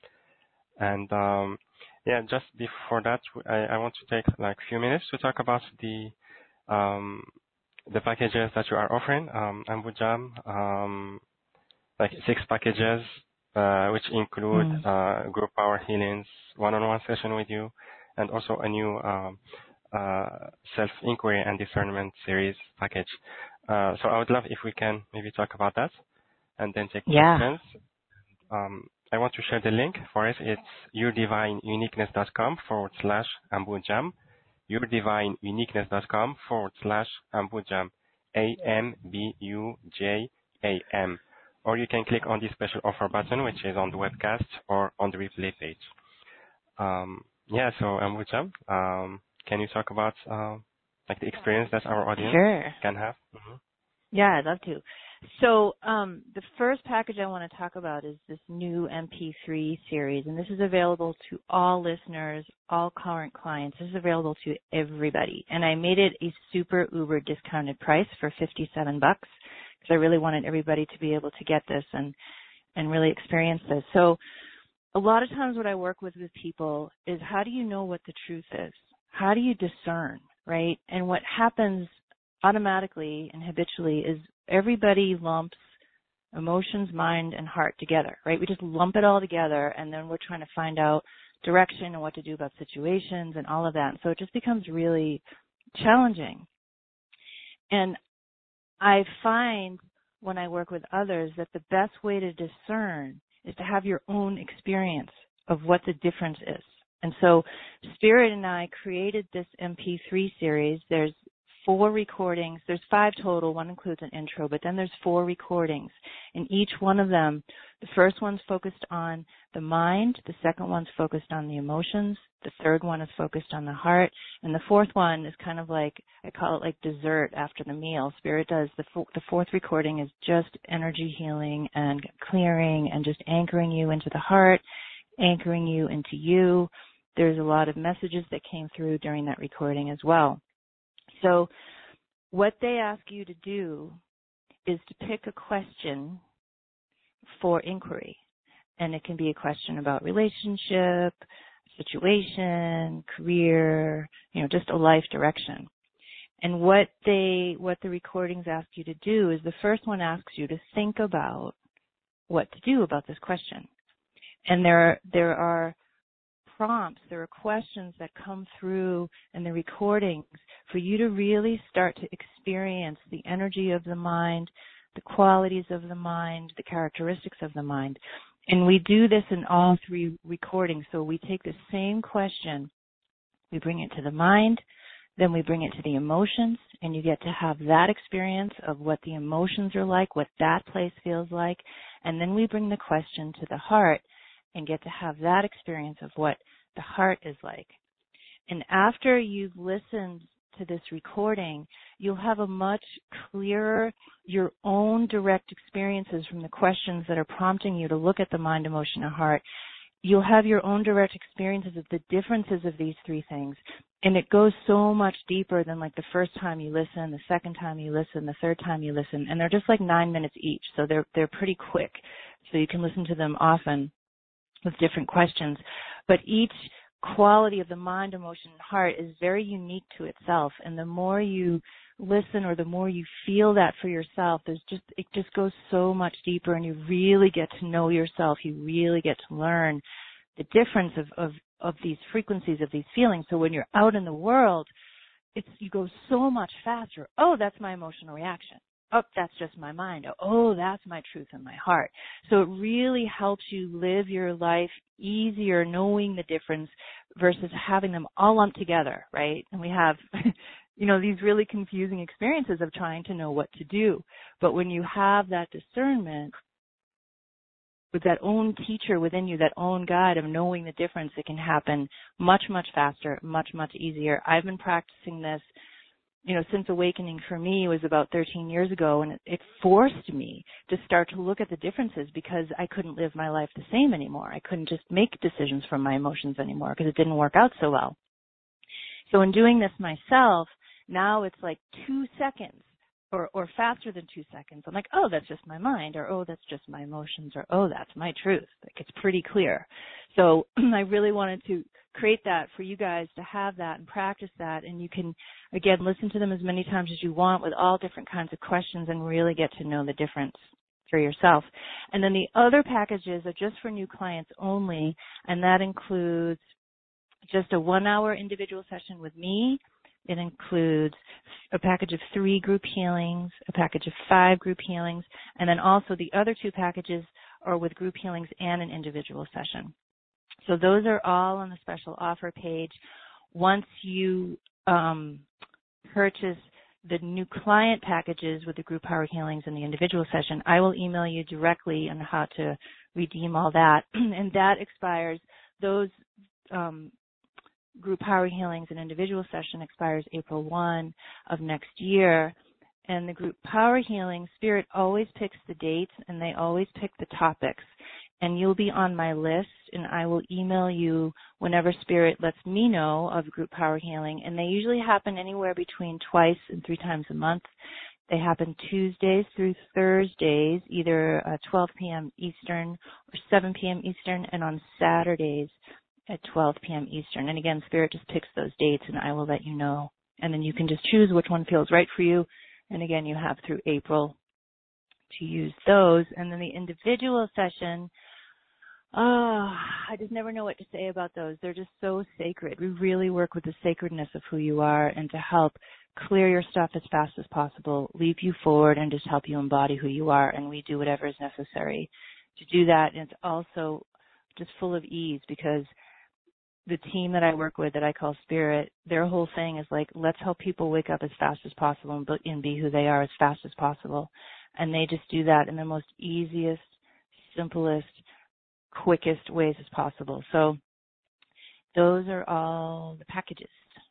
And um, yeah, just before that, I, I want to take like a few minutes to talk about the um, the packages that you are offering, um, Ambujam, um, like six packages, uh, which include Mm. uh, group power healings, one-on-one session with you, and also a new um, uh, self-inquiry and discernment series package. Uh, so I would love if we can maybe talk about that and then take Yeah. questions. Um, I want to share the link for it. It's yourdivineuniqueness.com forward slash Ambujam. yourdivineuniqueness.com forward slash Ambujam. A M B U J A M. Or you can click on the special offer button, which is on the webcast or on the replay page. Um, yeah, so Ambujam, um, can you talk about uh, like the experience that our audience Sure. can have? Mm-hmm. Yeah, I'd love to. So um, the first package I want to talk about is this new M P three series, and this is available to all listeners, all current clients. This is available to everybody, and I made it a super uber discounted price for fifty-seven bucks because I really wanted everybody to be able to get this and and really experience this. So a lot of times what I work with with people is how do you know what the truth is? How do you discern, right? And what happens automatically and habitually is everybody lumps emotions, mind, and heart together, right? We just lump it all together, and then we're trying to find out direction and what to do about situations and all of that. And so it just becomes really challenging. And I find when I work with others that the best way to discern is to have your own experience of what the difference is. And so Spirit and I created this M P three series. There's four recordings. There's five total. One includes an intro, but then there's four recordings. And each one of them, the first one's focused on the mind. The second one's focused on the emotions. The third one is focused on the heart. And the fourth one is kind of like, I call it like dessert after the meal. Spirit does. The, f- the fourth recording is just energy healing and clearing and just anchoring you into the heart, anchoring you into you. There's a lot of messages that came through during that recording as well. So what they ask you to do is to pick a question for inquiry. And it can be a question about relationship, situation, career, you know, just a life direction. And what they, what the recordings ask you to do is the first one asks you to think about what to do about this question. And there, there are prompts, there are questions that come through in the recordings for you to really start to experience the energy of the mind, the qualities of the mind, the characteristics of the mind. And we do this in all three recordings. So we take the same question, we bring it to the mind, then we bring it to the emotions, and you get to have that experience of what the emotions are like, what that place feels like, and then we bring the question to the heart and get to have that experience of what the heart is like. And after you've listened to this recording, you'll have a much clearer, your own direct experiences from the questions that are prompting you to look at the mind, emotion, and heart. You'll have your own direct experiences of the differences of these three things. And it goes so much deeper than like the first time you listen, the second time you listen, the third time you listen. And they're just like nine minutes each. So they're, they're pretty quick. So you can listen to them often with different questions. But each quality of the mind, emotion, and heart is very unique to itself. And the more you listen or the more you feel that for yourself, there's just, it just goes so much deeper and you really get to know yourself. You really get to learn the difference of, of, of these frequencies, of these feelings. So when you're out in the world, it's, you go so much faster. Oh, that's my emotional reaction. Oh, that's just my mind. Oh, that's my truth in my heart. So it really helps you live your life easier knowing the difference versus having them all lumped together, right? And we have, you know, these really confusing experiences of trying to know what to do. But when you have that discernment with that own teacher within you, that own guide of knowing the difference, it can happen much, much faster, much, much easier. I've been practicing this, you know, since awakening for me was about thirteen years ago, and it, it forced me to start to look at the differences because I couldn't live my life the same anymore. I couldn't just make decisions from my emotions anymore because it didn't work out so well. So in doing this myself, now it's like two seconds or, or faster than two seconds. I'm like, oh, that's just my mind, or oh, that's just my emotions, or oh, that's my truth. Like, it's pretty clear. So I really wanted to create that for you guys to have that and practice that. And you can, again, listen to them as many times as you want with all different kinds of questions and really get to know the difference for yourself. And then the other packages are just for new clients only, and that includes just a one-hour individual session with me. It includes a package of three group healings, a package of five group healings, and then also the other two packages are with group healings and an individual session. So those are all on the special offer page. Once you um, purchase the new client packages with the group power healings and the individual session, I will email you directly on how to redeem all that. And that expires, those um, group power healings and individual session expires April first of next year. And the group power healing, Spirit always picks the dates and they always pick the topics. And you'll be on my list, and I will email you whenever Spirit lets me know of group power healing. And they usually happen anywhere between twice and three times a month. They happen Tuesdays through Thursdays, either uh, twelve p.m. Eastern or seven p.m. Eastern, and on Saturdays at twelve p.m. Eastern. And again, Spirit just picks those dates, and I will let you know. And then you can just choose which one feels right for you. And again, you have through April to use those. And then the individual session, oh, I just never know what to say about those. They're just so sacred. We really work with the sacredness of who you are and to help clear your stuff as fast as possible, leap you forward, and just help you embody who you are. And we do whatever is necessary to do that. And it's also just full of ease because the team that I work with that I call Spirit, their whole thing is like, let's help people wake up as fast as possible and be who they are as fast as possible. And they just do that in the most easiest, simplest, quickest ways as possible. So those are all the packages.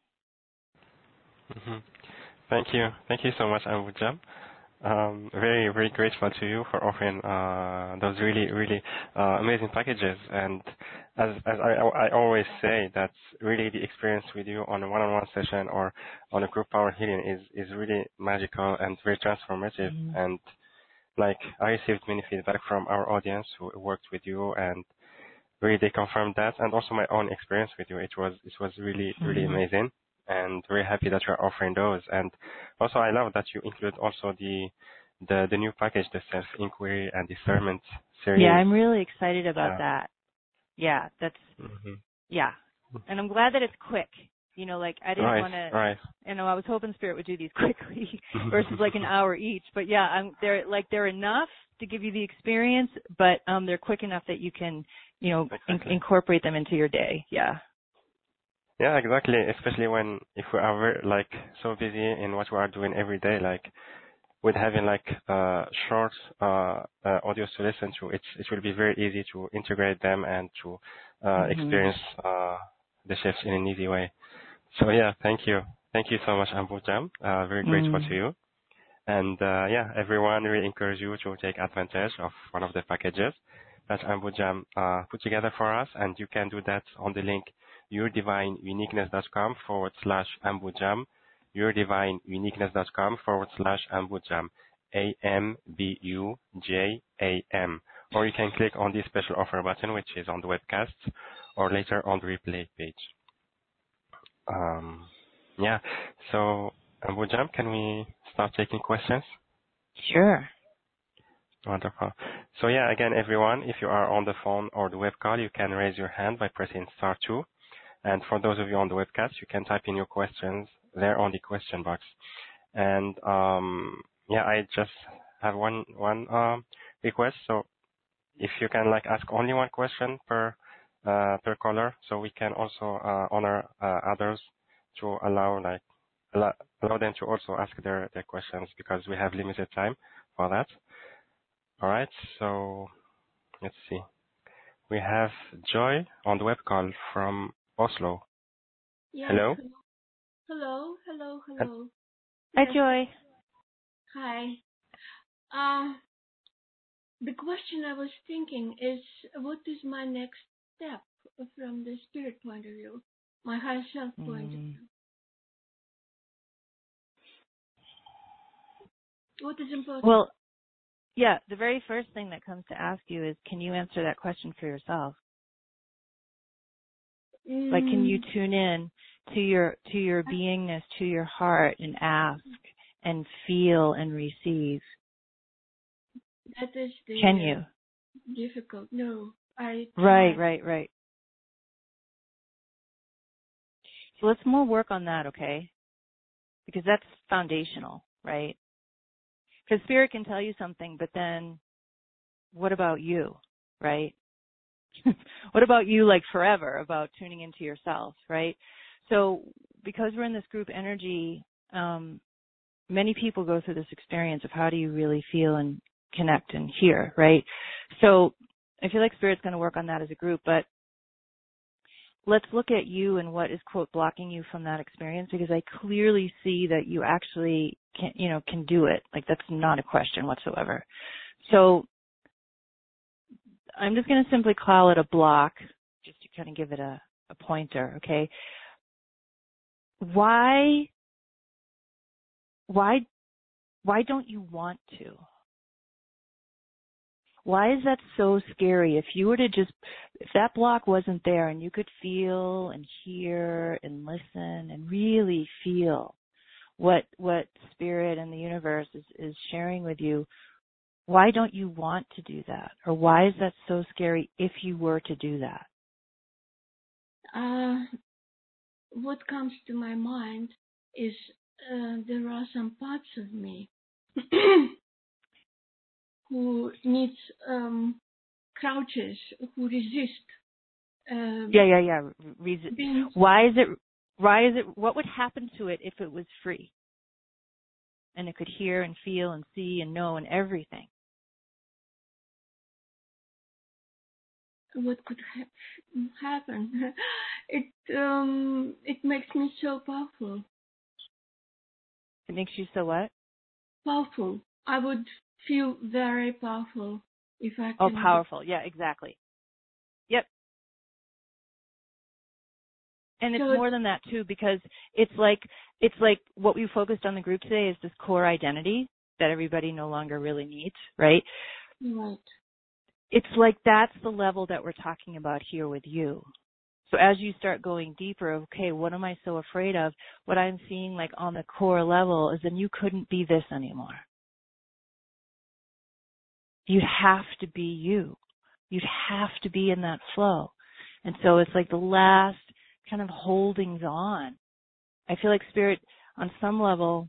Mm-hmm. Thank you. Thank you so much, Anvujam. Um, very, very grateful to you for offering uh, those really, really uh, amazing packages. And as, as I, I always say, that's really the experience with you on a one-on-one session or on a group power healing is, is really magical and very transformative. Mm-hmm. And like I received many feedback from our audience who worked with you, and really they confirmed that, and also my own experience with you. It was it was really really Mm-hmm. amazing, and very happy that you're offering those. And also I love that you include also the the the new package, the self inquiry and discernment Yeah, series. I'm really excited about Yeah. that. Yeah, that's Hmm. yeah, and I'm glad that it's quick. You know, like I didn't Right. want to. Right. You know, I was hoping Spirit would do these quickly versus like an hour each. But yeah, I'm they're like they're enough to give you the experience, but um they're quick enough that you can, you know, in- Exactly. incorporate them into your day. Yeah. Yeah, exactly. Especially when if we are very, like so busy in what we are doing every day, like with having like uh, short uh, uh, audios to listen to, it's it will be very easy to integrate them and to uh, Mhm. experience uh, the shifts in an easy way. So yeah, thank you, thank you so much, Ambujam. Uh, very grateful to Mm. you. And uh, yeah, everyone really encourage you to take advantage of one of the packages that Ambujam uh, put together for us, and you can do that on the link yourdivineuniqueness.com forward slash Ambujam, yourdivineuniqueness.com forward slash Ambujam, A M B U J A M. Or you can click on the special offer button, which is on the webcast, or later on the replay page. Um, yeah, so Ambujam, can we start taking questions? Sure. Wonderful. So yeah, again, everyone, if you are on the phone or the web call, you can raise your hand by pressing star two. And for those of you on the webcast, you can type in your questions there on the question box. And um, yeah, I just have one one um, request. So if you can like ask only one question per uh, per caller, so we can also uh, honor uh, others to allow like allow, allow them to also ask their their questions because we have limited time for that. All right, so let's see. We have Joy on the web call from Oslo. Yes. Hello? Hello. Hello. And- Hello. Hi, Yes. Joy. Hi. Uh, the question I was thinking is, what is my next step from the spirit point of view, my higher self point of Mm. view? What is important? Well, yeah, the very first thing that comes to ask you is, can you answer that question for yourself? Mm, Like, can you tune in to your to your beingness, to your heart, and ask and feel and receive? that is the Can you? uh, difficult. No, I Right, tried. right, right. So let's more work on that, okay? Because that's foundational, right? Because spirit can tell you something, but then what about you, right? What about you, like forever, about tuning into yourself, right? So because we're in this group energy, um, many people go through this experience of how do you really feel and connect and hear, right? So I feel like Spirit's going to work on that as a group, but let's look at you and what is, quote, blocking you from that experience, because I clearly see that you actually can, you know, can do it. Like, that's not a question whatsoever. So I'm just going to simply call it a block, just to kind of give it a, a pointer, okay? Why, why, why don't you want to? Why is that so scary? If you were to just, if that block wasn't there and you could feel and hear and listen and really feel what, what spirit and the universe is, is sharing with you, why don't you want to do that? Or why is that so scary if you were to do that? Uh, what comes to my mind is uh, there are some parts of me who needs um, crouches, who resist um, Yeah, yeah, yeah. Reason. being. Why is it, why is it, what would happen to it if it was free? And it could hear and feel and see and know and everything. What could ha- happen? It um it makes me so powerful. It makes you so what? Powerful. I would feel very powerful if I Oh, can. powerful. Yeah, exactly. Yep. And it's So more than that too, because it's like, it's like what we focused on the group today is this core identity that everybody no longer really needs, right? right. it's like that's the level that we're talking about here with you. So as you start going deeper, okay, what am I so afraid of? What I'm seeing like on the core level is then you couldn't be this anymore. You'd have to be you. You'd have to be in that flow. And so it's like the last kind of holdings on. I feel like Spirit, on some level,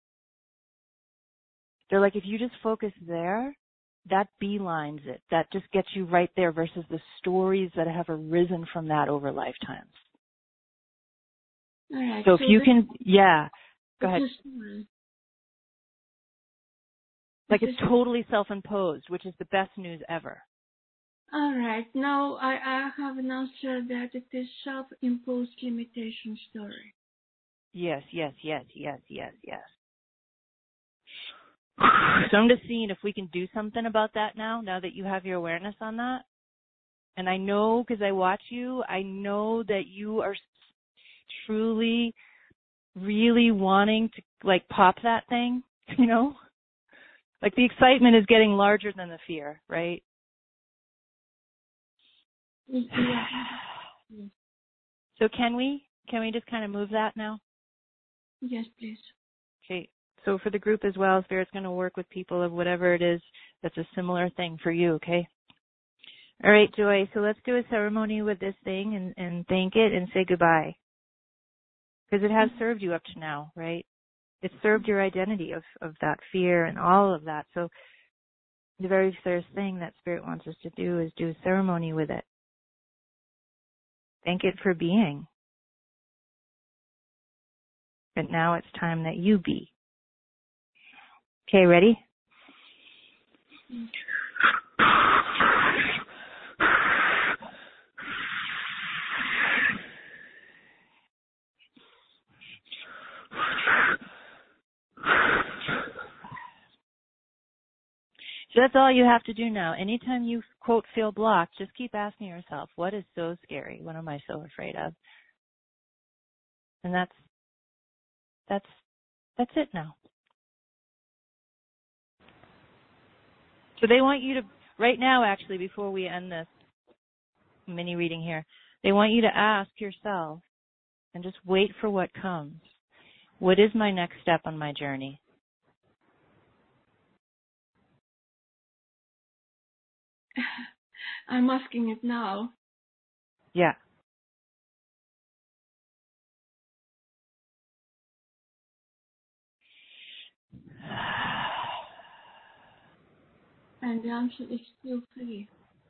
they're like, if you just focus there, that beelines it. That just gets you right there versus the stories that have arisen from that over lifetimes. All right. So if so you this, can, yeah, go ahead. This is, Like this it's is, totally self-imposed, which is the best news ever. all right. Now I, I have an answer that it is self-imposed limitation story. Yes, yes, yes, yes, yes, yes. So I'm just seeing if we can do something about that now, now that you have your awareness on that. And I know, because I watch you, I know that you are truly, really wanting to, like, pop that thing, you know? Like, the excitement is getting larger than the fear, right? Yeah. So can we? Can we just kind of move that now? Yes, please. Okay. So for the group as well, Spirit's going to work with people of whatever it is that's a similar thing for you, okay? All right, Joy, so let's do a ceremony with this thing and, and thank it and say goodbye. Because it has served you up to now, right? It's served your identity of, of that fear and all of that. So the very first thing that Spirit wants us to do is do a ceremony with it. Thank it for being. But now it's time that you be. Okay, ready? So that's all you have to do now. Anytime you, quote, feel blocked, just keep asking yourself, what is so scary? What am I so afraid of? And that's, that's, that's it now. So they want you to, right now actually, before we end this mini reading here, they want you to ask yourself and just wait for what comes. What is my next step on my journey? I'm asking it now. Yeah. And the answer is still free.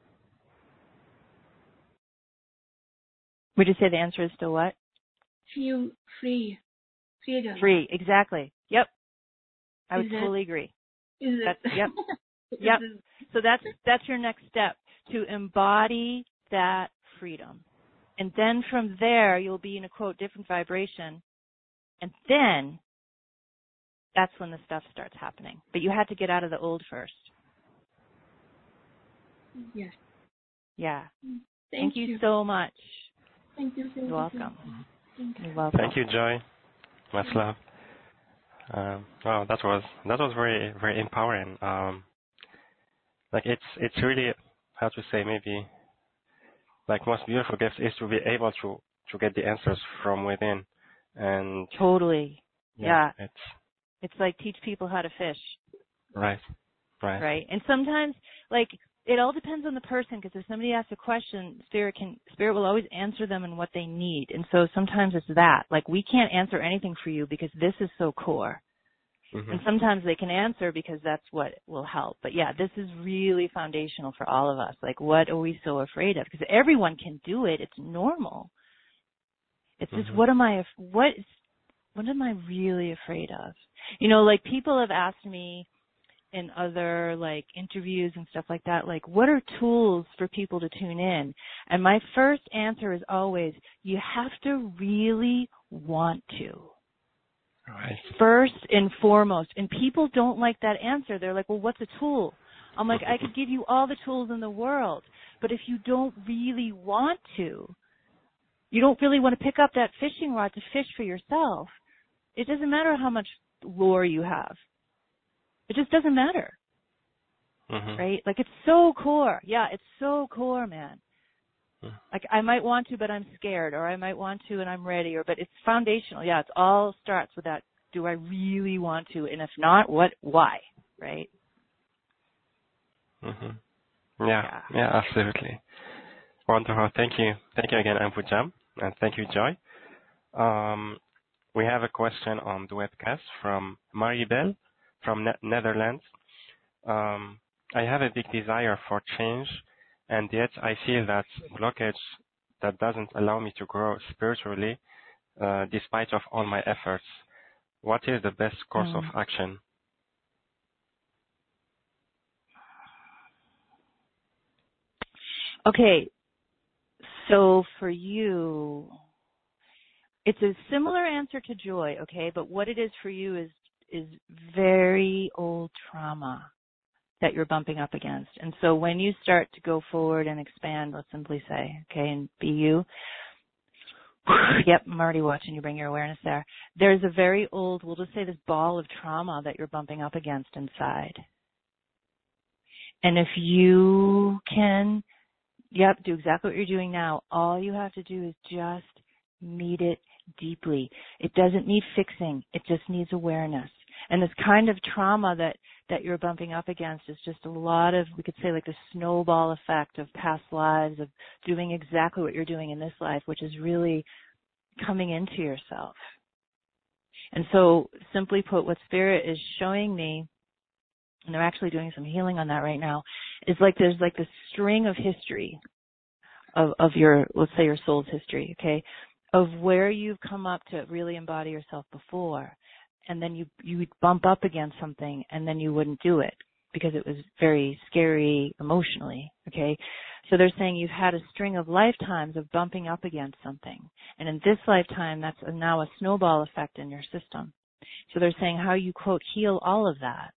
Would you say the answer is still what? Feel free. Freedom. Free, exactly. Yep. I would Is it? totally agree. Is That's, it? yep. Yep. So that's that's your next step, to embody that freedom. And then from there, you'll be in a, quote, different vibration. And then that's when the stuff starts happening. But you had to get out of the old first. Yes. Yeah. Thank, Thank you, you so much. Thank you. Thank You're you. welcome. Thank you. You're welcome. Thank you, Joy. Much love. Um, wow, that was that was very very empowering. Um, like it's it's really, how to say, maybe like most beautiful gifts is to be able to to get the answers from within, and Totally. yeah, Yeah. it's It's like teach people how to fish. right, right, Right. And sometimes, like, it all depends on the person, because if somebody asks a question, Spirit can Spirit will always answer them in what they need. And so sometimes it's that. Like, we can't answer anything for you because this is so core. mm-hmm. And sometimes they can answer because that's what will help. But yeah, this is really foundational for all of us. Like, what are we so afraid of? Because everyone can do it. It's normal. It's just, Mm-hmm. what am I, what is, what am I really afraid of? You know, like, people have asked me in other, like, interviews and stuff like that, like, what are tools for people to tune in? And my first answer is always, you have to really want to. Right. First and foremost. And people don't like that answer. They're like, well, what's a tool? I'm like, I could give you all the tools in the world, but if you don't really want to, you don't really want to pick up that fishing rod to fish for yourself, it doesn't matter how much lore you have. It just doesn't matter. Mm-hmm. right? Like it's so core. Yeah, it's so core, man. Mm-hmm. Like I might want to, but I'm scared, or I might want to and I'm ready, or but it's foundational. Yeah, it's all starts with that. Do I really want to? And if not, what? Why? Right? Mm-hmm. Yeah, Yeah. yeah, absolutely. Wonderful. Thank you. Thank you again, Anbujam. And thank you, Joy. Um, we have a question on the webcast from Maribel from ne- Netherlands. Um, I have a big desire for change, and yet I feel that blockage that doesn't allow me to grow spiritually, uh, despite of all my efforts. What is the best course Mm. of action? Okay, so for you, it's a similar answer to Joy, okay? But what it is for you is is very old trauma that you're bumping up against. And so when you start to go forward and expand, let's simply say, okay, and be you. Yep, I'm already watching you bring your awareness there. There's a very old, we'll just say this ball of trauma that you're bumping up against inside. And if you can, yep, do exactly what you're doing now, all you have to do is just meet it deeply. It doesn't need fixing. It just needs awareness. And this kind of trauma that, that you're bumping up against is just a lot of, we could say like the snowball effect of past lives, of doing exactly what you're doing in this life, which is really coming into yourself. And so simply put, what Spirit is showing me, and they're actually doing some healing on that right now, is like there's like this string of history of, of your, let's say your soul's history, okay, of where you've come up to really embody yourself before. And then you you would bump up against something, and then you wouldn't do it because it was very scary emotionally, okay? So they're saying you've had a string of lifetimes of bumping up against something. And in this lifetime, that's a, now a snowball effect in your system. So they're saying how you, quote, heal all of that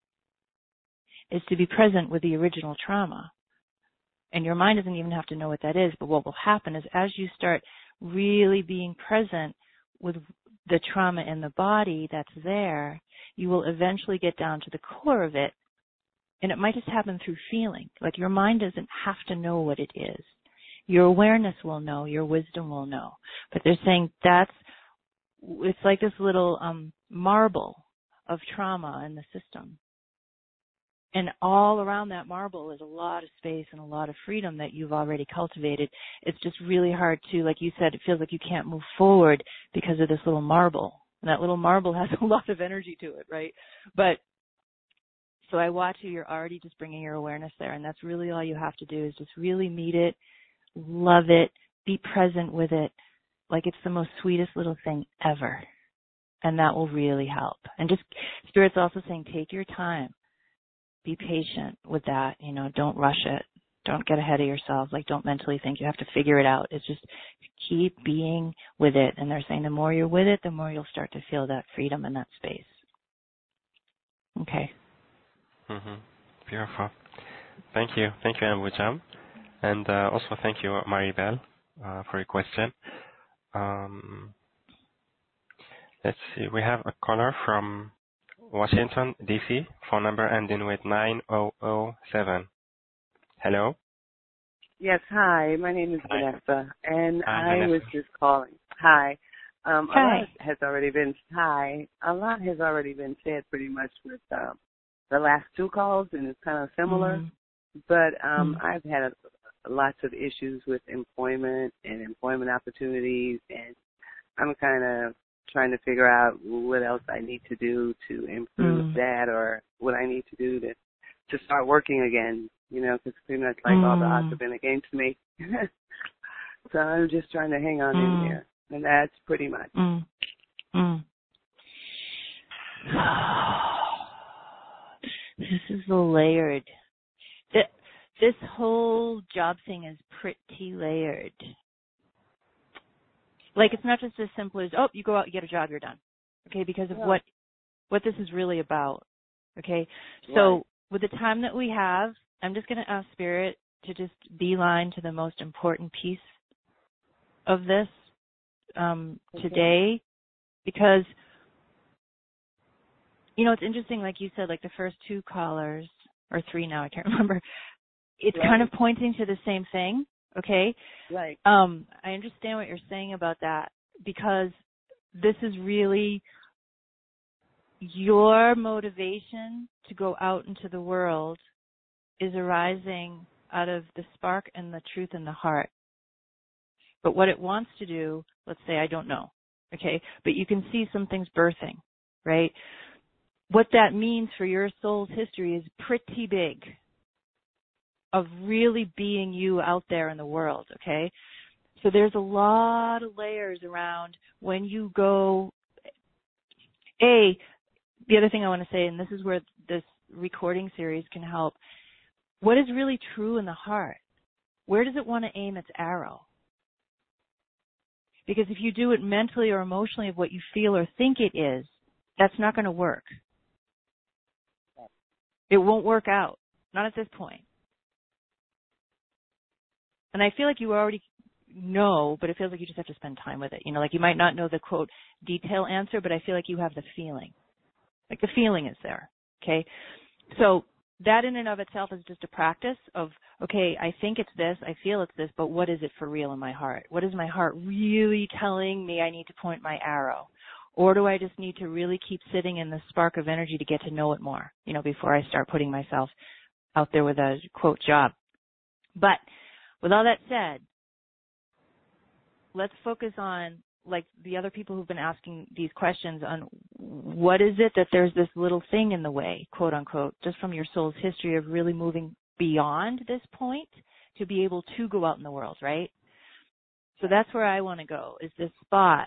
is to be present with the original trauma. And your mind doesn't even have to know what that is, but what will happen is as you start really being present with the trauma in the body that's there, you will eventually get down to the core of it. And it might just happen through feeling. Like your mind doesn't have to know what it is. Your awareness will know, your wisdom will know. But they're saying that's, it's like this little um, marble of trauma in the system. And all around that marble is a lot of space and a lot of freedom that you've already cultivated. It's just really hard to, like you said, it feels like you can't move forward because of this little marble. And that little marble has a lot of energy to it, right? But so I watch you, you're already just bringing your awareness there. And that's really all you have to do is just really meet it, love it, be present with it. Like it's the most sweetest little thing ever. And that will really help. And just, Spirit's also saying, take your time. Be patient with that, you know, don't rush it. Don't get ahead of yourself. Like, don't mentally think you have to figure it out. It's just keep being with it. And they're saying the more you're with it, the more you'll start to feel that freedom and that space. Okay. Mm-hmm. Beautiful. Thank you. Thank you, Anbujam. And uh, also thank you, Maribel, uh, for your question. Um, let's see. We have a caller from Washington, D C, phone number ending with nine zero zero seven. Hello? Yes, hi. My name is Hi. Vanessa, and Hi, I Vanessa. was just calling. Hi. Um, Hi. A lot has already been, hi. A lot has already been said pretty much with um, the last two calls, and it's kind of similar. Mm-hmm. But um, Mm-hmm. I've had a, lots of issues with employment and employment opportunities, and I'm kind of trying to figure out what else I need to do to improve Mm. that, or what I need to do to to start working again, you know, because pretty much like Mm. all the odds have been against me. So I'm just trying to hang on Mm. in there, and that's pretty much. Mm. Mm. This is the layered. Th- This whole job thing is pretty layered. Like, it's not just as simple as, oh, you go out, you get a job, you're done. Okay, because of Yeah. what what this is really about. Okay, so Right. with the time that we have, I'm just going to ask Spirit to just beeline to the most important piece of this um, Okay. today, because, you know, it's interesting, like you said, like the first two callers, or three now, I can't remember. It's right. kind of pointing to the same thing, okay? Right. Um, I understand what you're saying about that, because this is really your motivation to go out into the world is arising out of the spark and the truth in the heart. But what it wants to do, let's say, I don't know, okay? But you can see some things birthing, right? What that means for your soul's history is pretty big, of really being you out there in the world, okay? So there's a lot of layers around when you go, A, the other thing I want to say, and this is where this recording series can help, what is really true in the heart? Where does it want to aim its arrow? Because if you do it mentally or emotionally of what you feel or think it is, that's not going to work. It won't work out. Not at this point. And I feel like you already know, but it feels like you just have to spend time with it. You know, like you might not know the, quote, detail answer, but I feel like you have the feeling. Like the feeling is there, okay? So that in and of itself is just a practice of, okay, I think it's this, I feel it's this, but what is it for real in my heart? What is my heart really telling me I need to point my arrow? Or do I just need to really keep sitting in the spark of energy to get to know it more, you know, before I start putting myself out there with a, quote, job? But with all that said, let's focus on, like the other people who've been asking these questions, on what is it that there's this little thing in the way, quote unquote, just from your soul's history of really moving beyond this point to be able to go out in the world, right? So that's where I want to go, is this spot.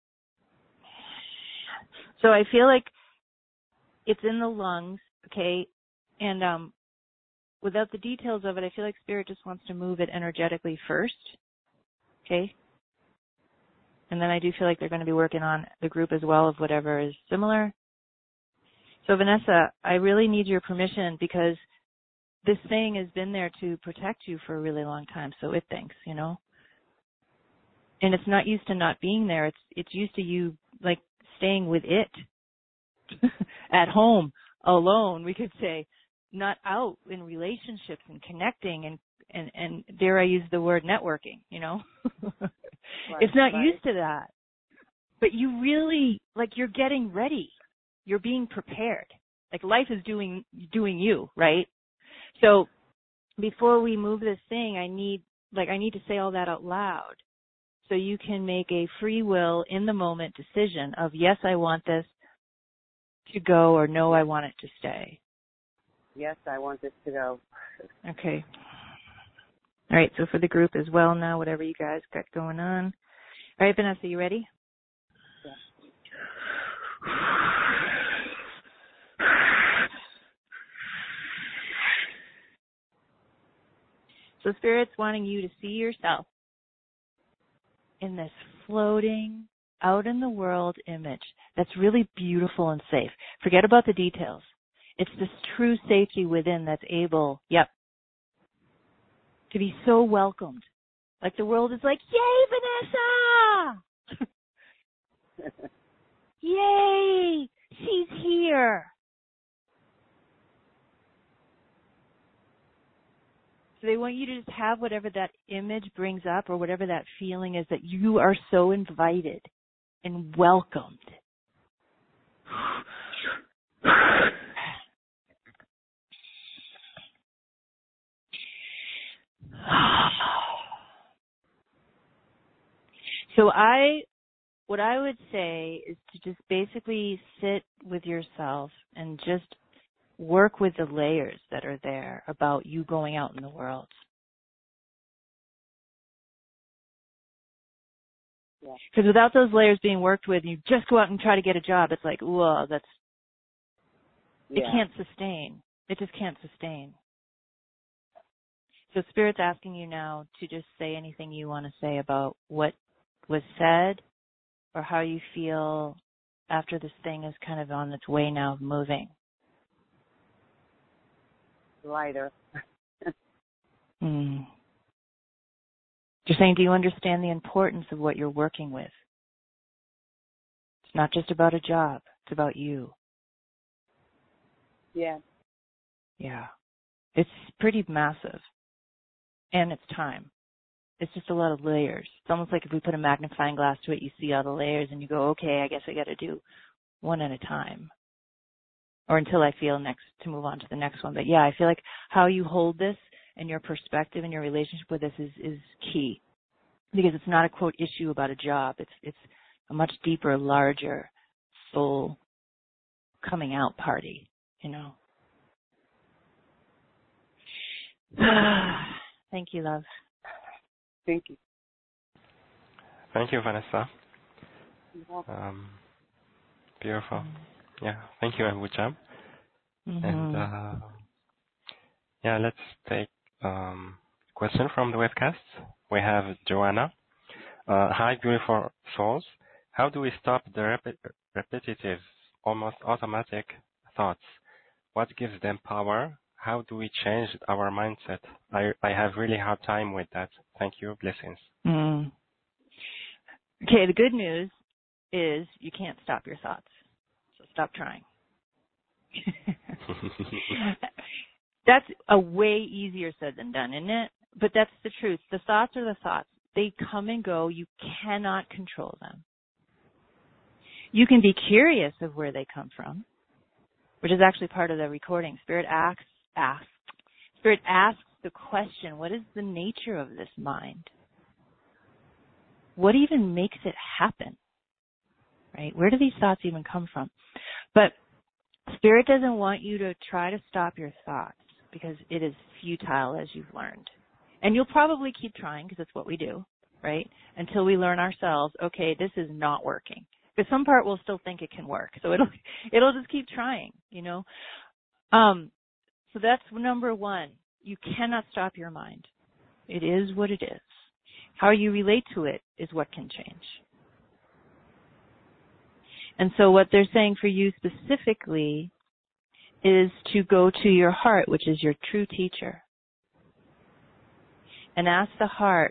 So I feel like it's in the lungs, okay, and um, without the details of it, I feel like Spirit just wants to move it energetically first, okay? And then I do feel like they're going to be working on the group as well of whatever is similar. So Vanessa, I really need your permission, because this thing has been there to protect you for a really long time, so it thinks, you know? And it's not used to not being there. It's it's used to you, like, staying with it at home, alone, we could say, not out in relationships and connecting and, and, and dare I use the word networking, you know? Right, it's not right. used to that. But you really, like, you're getting ready. You're being prepared. Like, life is doing doing you, right? So before we move this thing, I need, like, I need to say all that out loud so you can make a free will, in the moment decision of, yes, I want this to go, or no, I want it to stay. Yes, I want this to go. Okay. All right, so for the group as well now, whatever you guys got going on. All right, Vanessa, you ready? Yeah. So Spirit's wanting you to see yourself in this floating, out in the world image that's really beautiful and safe. Forget about the details. It's this true safety within that's able, yep, to be so welcomed. Like the world is like, yay, Vanessa! Yay! She's here! So they want you to just have whatever that image brings up, or whatever that feeling is, that you are so invited and welcomed. So I, what I would say is to just basically sit with yourself and just work with the layers that are there about you going out in the world. Because yeah. Without those layers being worked with, you just go out and try to get a job. It's like, whoa, that's, yeah. It can't sustain. It just can't sustain. So Spirit's asking you now to just say anything you want to say about what was said, or how you feel after this thing is kind of on its way now of moving. Lighter. mm. Just saying, do you understand the importance of what you're working with? It's not just about a job. It's about you. Yeah. Yeah. It's pretty massive. And it's time. It's just a lot of layers. It's almost like if we put a magnifying glass to it, you see all the layers and you go, okay, I guess I got to do one at a time. Or until I feel next to move on to the next one. But yeah, I feel like how you hold this and your perspective and your relationship with this is, is key. Because it's not a, quote, issue about a job. It's it's a much deeper, larger, full coming out party, you know. Thank you, love. Thank you. Thank you, Vanessa. Um, beautiful. Mm-hmm. Yeah, thank you, Abu Jam. Mm-hmm. And uh, yeah, let's take um, a question from the webcast. We have Joanna. Uh, Hi, beautiful souls. How do we stop the rep- repetitive, almost automatic thoughts? What gives them power? How do we change our mindset? I, I have really hard time with that. Thank you. Blessings. Mm. Okay, the good news is you can't stop your thoughts. So stop trying. That's a way easier said than done, isn't it? But that's the truth. The thoughts are the thoughts. They come and go. You cannot control them. You can be curious of where they come from, which is actually part of the recording. Spirit asks, asks. Spirit asks the question, what is the nature of this mind? What even makes it happen? Right? Where do these thoughts even come from? But Spirit doesn't want you to try to stop your thoughts because it is futile, as you've learned. And you'll probably keep trying because that's what we do, right? Until we learn ourselves, okay, this is not working. Because some part we'll still think it can work. So it'll it'll just keep trying, you know. Um, so that's number one. You cannot stop your mind. It is what it is. How you relate to it is what can change. And so what they're saying for you specifically is to go to your heart, which is your true teacher, and ask the heart,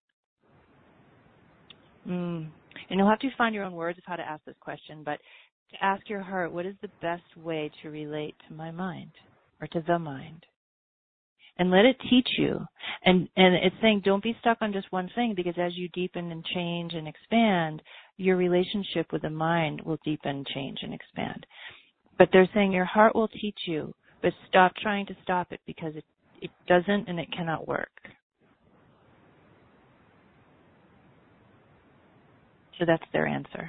mm, and you'll have to find your own words of how to ask this question, but to ask your heart, what is the best way to relate to my mind or to the mind? And let it teach you. And, and it's saying don't be stuck on just one thing, because as you deepen and change and expand, your relationship with the mind will deepen, change, and expand. But they're saying your heart will teach you, but stop trying to stop it because it, it doesn't and it cannot work. So that's their answer.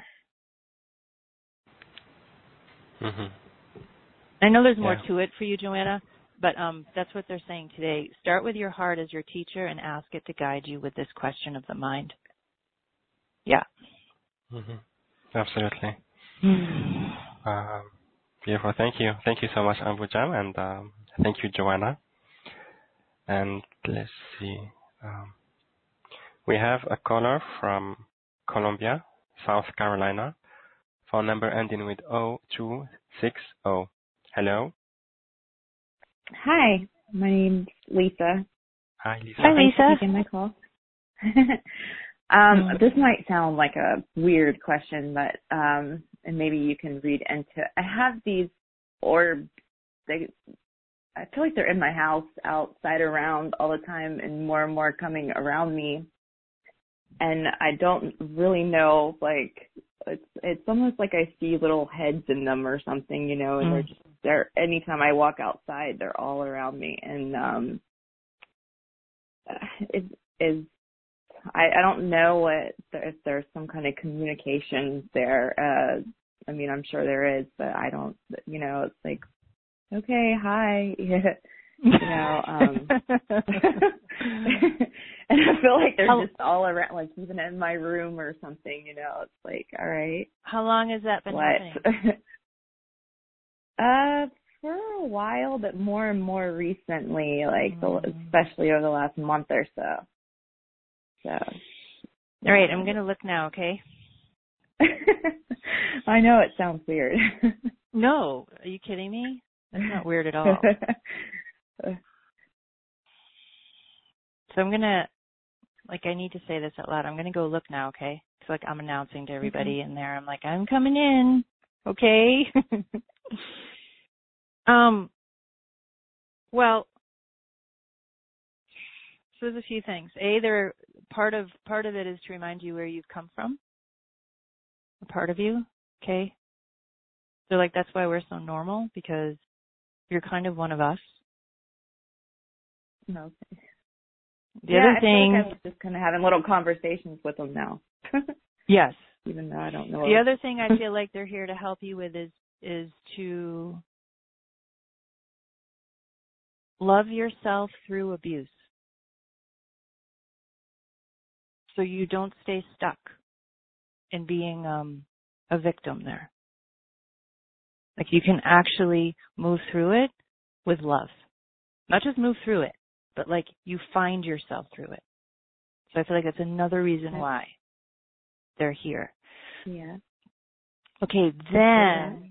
Mm-hmm. I know there's more yeah. to it for you, Joanna, but um, that's what they're saying today. Start with your heart as your teacher and ask it to guide you with this question of the mind. Yeah. Mm-hmm. Absolutely. um, beautiful. Thank you. Thank you so much, Abu Jam, and um, thank you, Joanna. And let's see. Um, we have a caller from Columbia, South Carolina. Phone number ending with zero two six zero. Hello. Hi, my name's Lisa. Hi, Lisa. Hi, Lisa. Thanks for taking my call. um, this might sound like a weird question, but um, and maybe you can read into it. I have these orbs. They, I feel like they're in my house, outside, around all the time, and more and more coming around me. And I don't really know, like, it's it's almost like I see little heads in them or something, you know, and mm. they're just, they're, anytime I walk outside, they're all around me. And um, it is, I, I don't know what, if there's some kind of communication there. Uh, I mean, I'm sure there is, but I don't, you know, it's like, okay, hi, you know, um, and I feel like they're how, just all around, like even in my room or something, you know, it's like, all right. How long has that been what? happening? uh, for a while, but more and more recently, like, mm. the, especially over the last month or so. So. All right, I'm going to look now, okay? I know it sounds weird. No, are you kidding me? That's not weird at all. So I'm going to, like, I need to say this out loud. I'm going to go look now, okay? It's like I'm announcing to everybody mm-hmm. in there. I'm like, I'm coming in, okay? um. Well, there's a few things. A, there part of part of it is to remind you where you've come from. A part of you, okay? So like that's why we're so normal, because you're kind of one of us. No. The yeah, other I thing, feel like I'm just kind of having little conversations with them now. yes. Even though I don't know. The other thing I feel like they're here to help you with is is to love yourself through abuse, so you don't stay stuck in being um, a victim there. Like you can actually move through it with love. Not just move through it, but like you find yourself through it. So I feel like that's another reason why they're here. Yeah. Okay, then,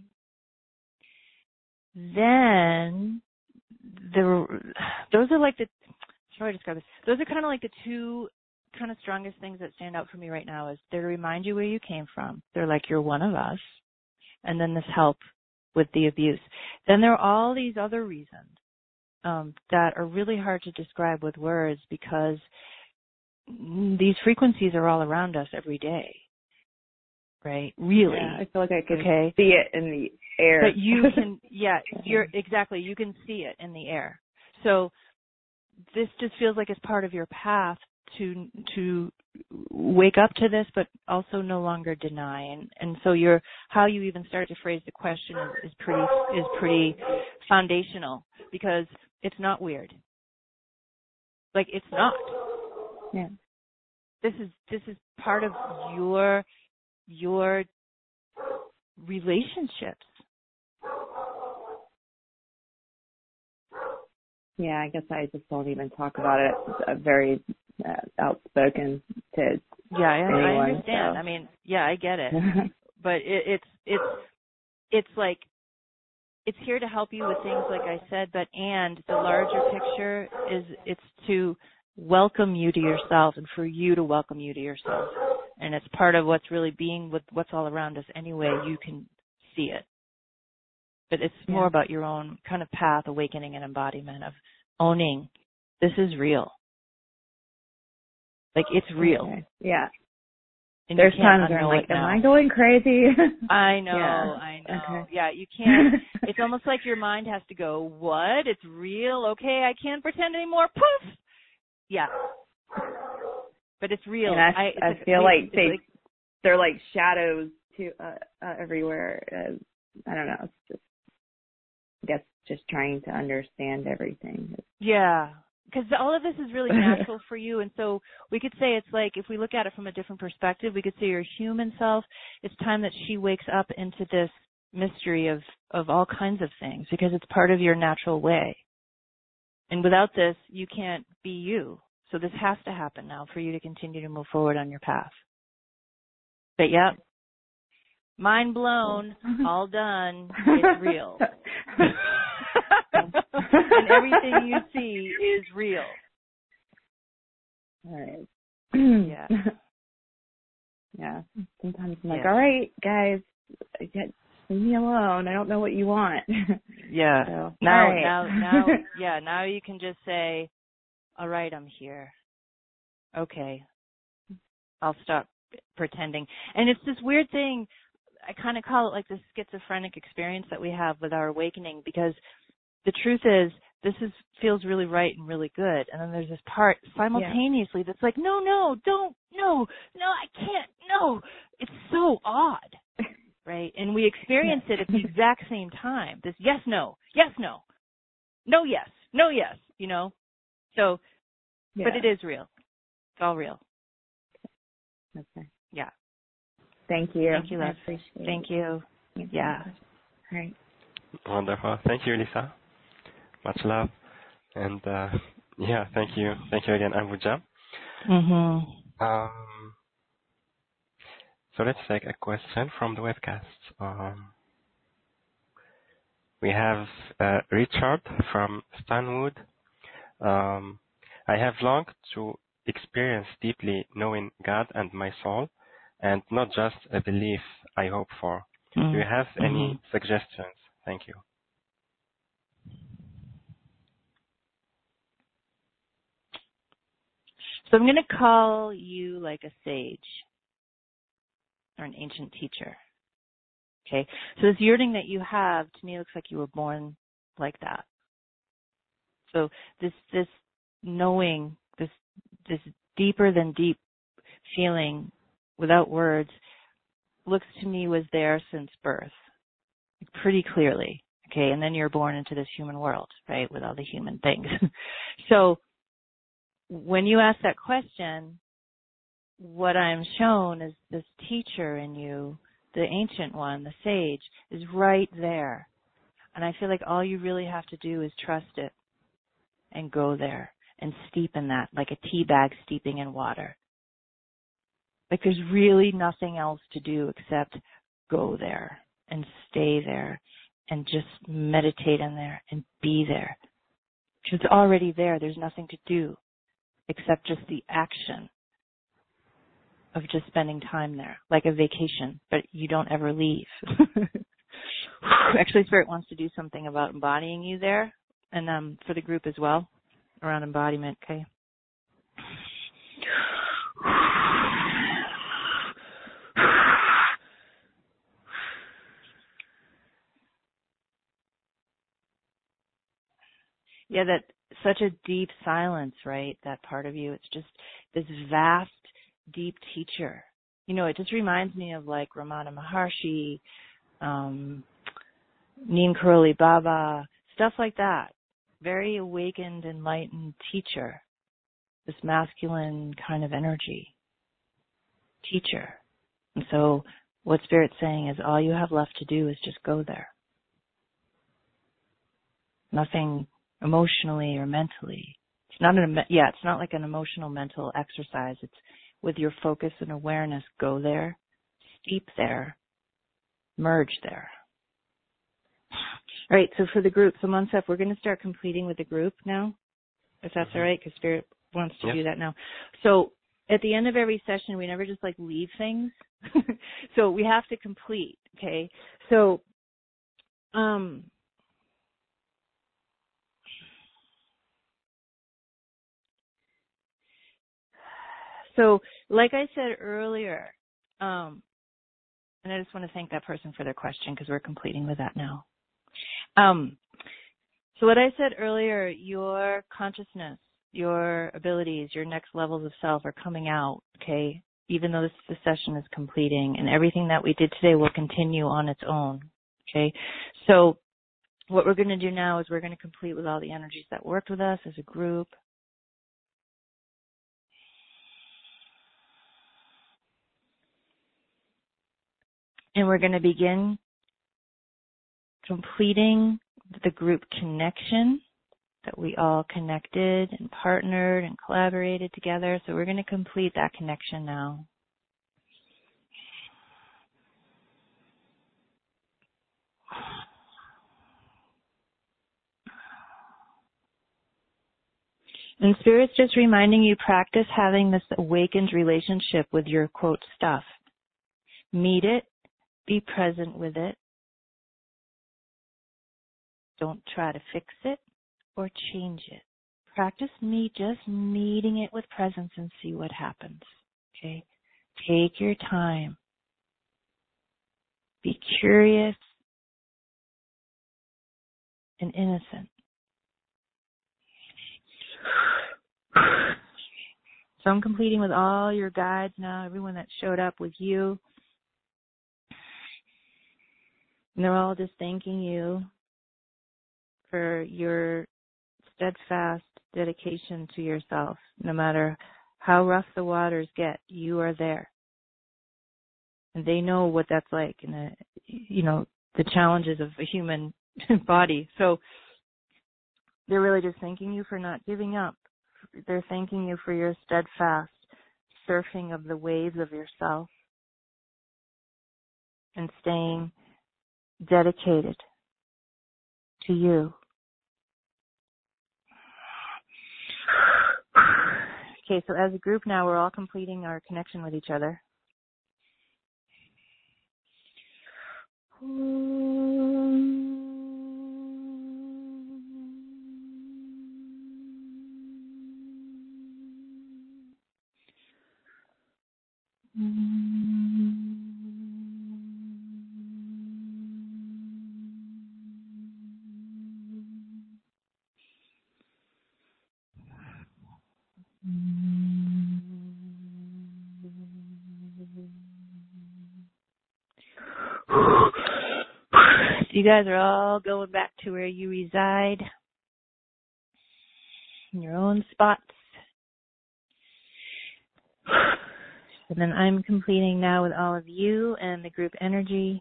then the those are like the, how do I describe this? Those are kind of like the two kind of strongest things that stand out for me right now is they remind you where you came from. They're like, you're one of us. And then this help with the abuse. Then there are all these other reasons um, that are really hard to describe with words because these frequencies are all around us every day. Right? Really. Yeah, I feel like I can okay? see it in the air. But you can, yeah, you're exactly, you can see it in the air. So this just feels like it's part of your path to to wake up to this, but also no longer deny. And and so your how you even start to phrase the question is, is pretty is pretty foundational because it's not weird. Like it's not. Yeah. This is this is part of your your relationships. Yeah, I guess I just don't even talk about it. I'm very uh, outspoken to yeah, I, anyone, I understand. So. I mean, yeah, I get it. But it, it's it's it's like it's here to help you with things like I said. But and the larger picture is it's to welcome you to yourself and for you to welcome you to yourself. And it's part of what's really being with what's all around us anyway. You can see it. But it's yeah. more about your own kind of path, awakening and embodiment of owning this is real. Like it's real. Okay. Yeah. And there's times where I'm like, am I going crazy? I know, yeah. I know. Okay. Yeah, you can't. It's almost like your mind has to go, what? It's real? Okay, I can't pretend anymore. Poof! Yeah. But it's real. And I, I, it's I like, feel like, they, like they're like shadows too, uh, uh, everywhere. Uh, I don't know. It's just, I guess, just trying to understand everything. Yeah. Because all of this is really natural for you. And so we could say it's like, if we look at it from a different perspective, we could say your human self, it's time that she wakes up into this mystery of, of all kinds of things because it's part of your natural way. And without this, you can't be you. So this has to happen now for you to continue to move forward on your path. But yep, mind blown, all done, it's real. And everything you see is real. All right. Yeah. Yeah. Sometimes I'm like, yeah. all right, guys, leave me alone. I don't know what you want. Yeah. So, now, right. now, now, yeah, now you can just say, all right, I'm here. Okay. I'll stop pretending. And it's this weird thing, I kind of call it like this schizophrenic experience that we have with our awakening because the truth is this is feels really right and really good. And then there's this part simultaneously yeah. that's like, no, no, don't, no, no, I can't, no. It's so odd, right? And we experience yeah. it at the exact same time. This yes, no, yes, no, no, yes, no, yes, you know? So, yeah. but it is real. It's all real. Okay. Yeah. Thank you. Thank you, Les. I appreciate Thank it. you. Thank yeah. you. All right. Wonderful. Thank you, Lisa. Much love. And, uh, yeah, thank you. Thank you again, Ambuja. Mm-hmm. Um, so let's take a question from the webcast. Um, we have uh, Richard from Stanwood. Um, I have longed to experience deeply knowing God and my soul, and not just a belief I hope for. Mm-hmm. Do you have any mm-hmm. suggestions? Thank you. So I'm going to call you like a sage or an ancient teacher. Okay? So this yearning that you have, to me, looks like you were born like that. So this this knowing, this this deeper than deep feeling without words looks to me was there since birth, pretty clearly. Okay, and then you're born into this human world, right, with all the human things. So when you ask that question, what I'm shown is this teacher in you, the ancient one, the sage, is right there. And I feel like all you really have to do is trust it and go there and steep in that, like a tea bag steeping in water. Like there's really nothing else to do except go there and stay there and just meditate in there and be there. Because it's already there. There's nothing to do except just the action of just spending time there, like a vacation, but you don't ever leave. Actually, Spirit wants to do something about embodying you there, and um, for the group as well, around embodiment, okay? Yeah, that such a deep silence, right? That part of you. It's just this vast, deep teacher. You know, it just reminds me of like Ramana Maharshi, um, Neem Karoli Baba, stuff like that. Very awakened, enlightened teacher. This masculine kind of energy. Teacher. And so what Spirit's saying is all you have left to do is just go there. Nothing emotionally or mentally. It's not an, yeah, it's not like an emotional mental exercise. It's with your focus and awareness, go there, steep there, merge there. All right, so for the group, so Monsef, we're going to start completing with the group now, if that's mm-hmm. all right, because Spirit wants to yeah. do that now. So at the end of every session, we never just like leave things. So we have to complete, okay? So, um, So, like I said earlier, um, and I just want to thank that person for their question because we're completing with that now. Um, so what I said earlier, your consciousness, your abilities, your next levels of self are coming out, okay, even though this, this session is completing, and everything that we did today will continue on its own, okay? So what we're going to do now is we're going to complete with all the energies that worked with us as a group. And we're going to begin completing the group connection that we all connected and partnered and collaborated together. So we're going to complete that connection now. And Spirit's just reminding you, practice having this awakened relationship with your, quote, stuff. Meet it. Be present with it. Don't try to fix it or change it. Practice me just meeting it with presence and see what happens. Okay? Take your time. Be curious and innocent. So I'm completing with all your guides now, everyone that showed up with you. And they're all just thanking you for your steadfast dedication to yourself. No matter how rough the waters get, you are there. And they know what that's like, and the, you know, the challenges of a human body. So they're really just thanking you for not giving up. They're thanking you for your steadfast surfing of the waves of yourself and staying dedicated to you. Okay, so as a group now, we're all completing our connection with each other. So you guys are all going back to where you reside, in your own spots. And then I'm completing now with all of you and the group energy.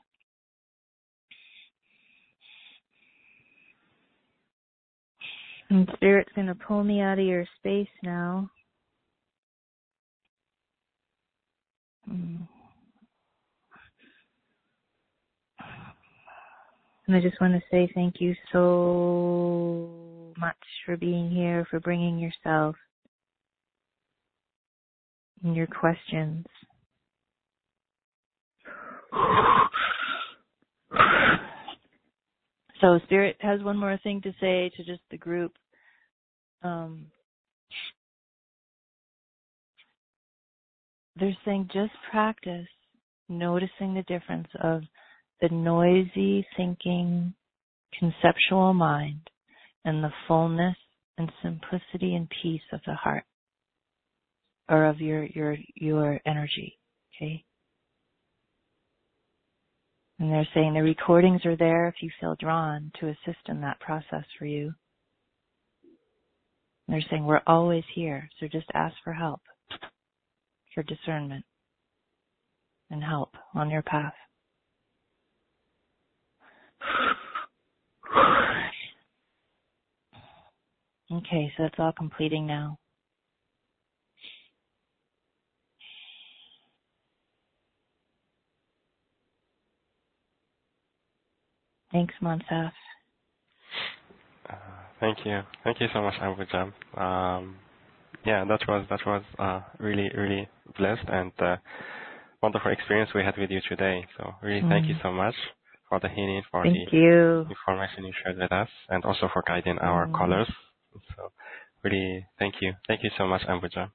And Spirit's going to pull me out of your space now. And I just want to say thank you so much for being here, for bringing yourself and your questions. So Spirit has one more thing to say to just the group. Um, they're saying just practice noticing the difference of the noisy, thinking, conceptual mind and the fullness and simplicity and peace of the heart or of your your your energy, okay? And they're saying the recordings are there if you feel drawn to assist in that process for you. And they're saying we're always here, so just ask for help, for discernment and help on your path. Okay, so that's all completing now. Thanks, Monsaf. Uh, thank you. Thank you so much, Ambujam. Um, yeah, that was that was uh, really, really blessed and uh, wonderful experience we had with you today. So really mm. thank you so much for the healing, for thank the you. information you shared with us, and also for guiding our mm. callers. So really thank you. Thank you so much, Ambujam.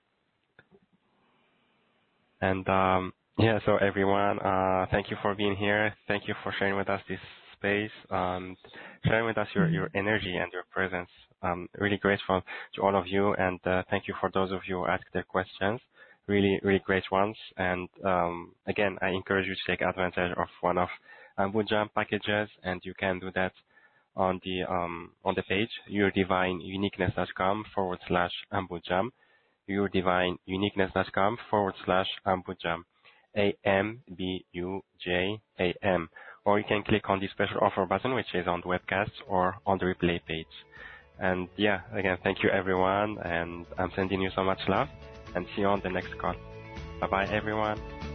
And um, yeah, so everyone, uh, thank you for being here. Thank you for sharing with us this space, um, sharing with us your, mm-hmm. your energy and your presence. Um, really grateful to all of you, and uh, thank you for those of you who asked their questions. Really, really great ones. And um, again, I encourage you to take advantage of one of Ambujam packages, and you can do that on the um, on the page yourdivineuniqueness.com forward slash Ambujam. yourdivineuniqueness.com forward slash Ambujam. A M B U J A M. Or you can click on the special offer button, which is on the webcast or on the replay page. And yeah, again, thank you everyone, and I'm sending you so much love, and see you on the next call. Bye bye everyone.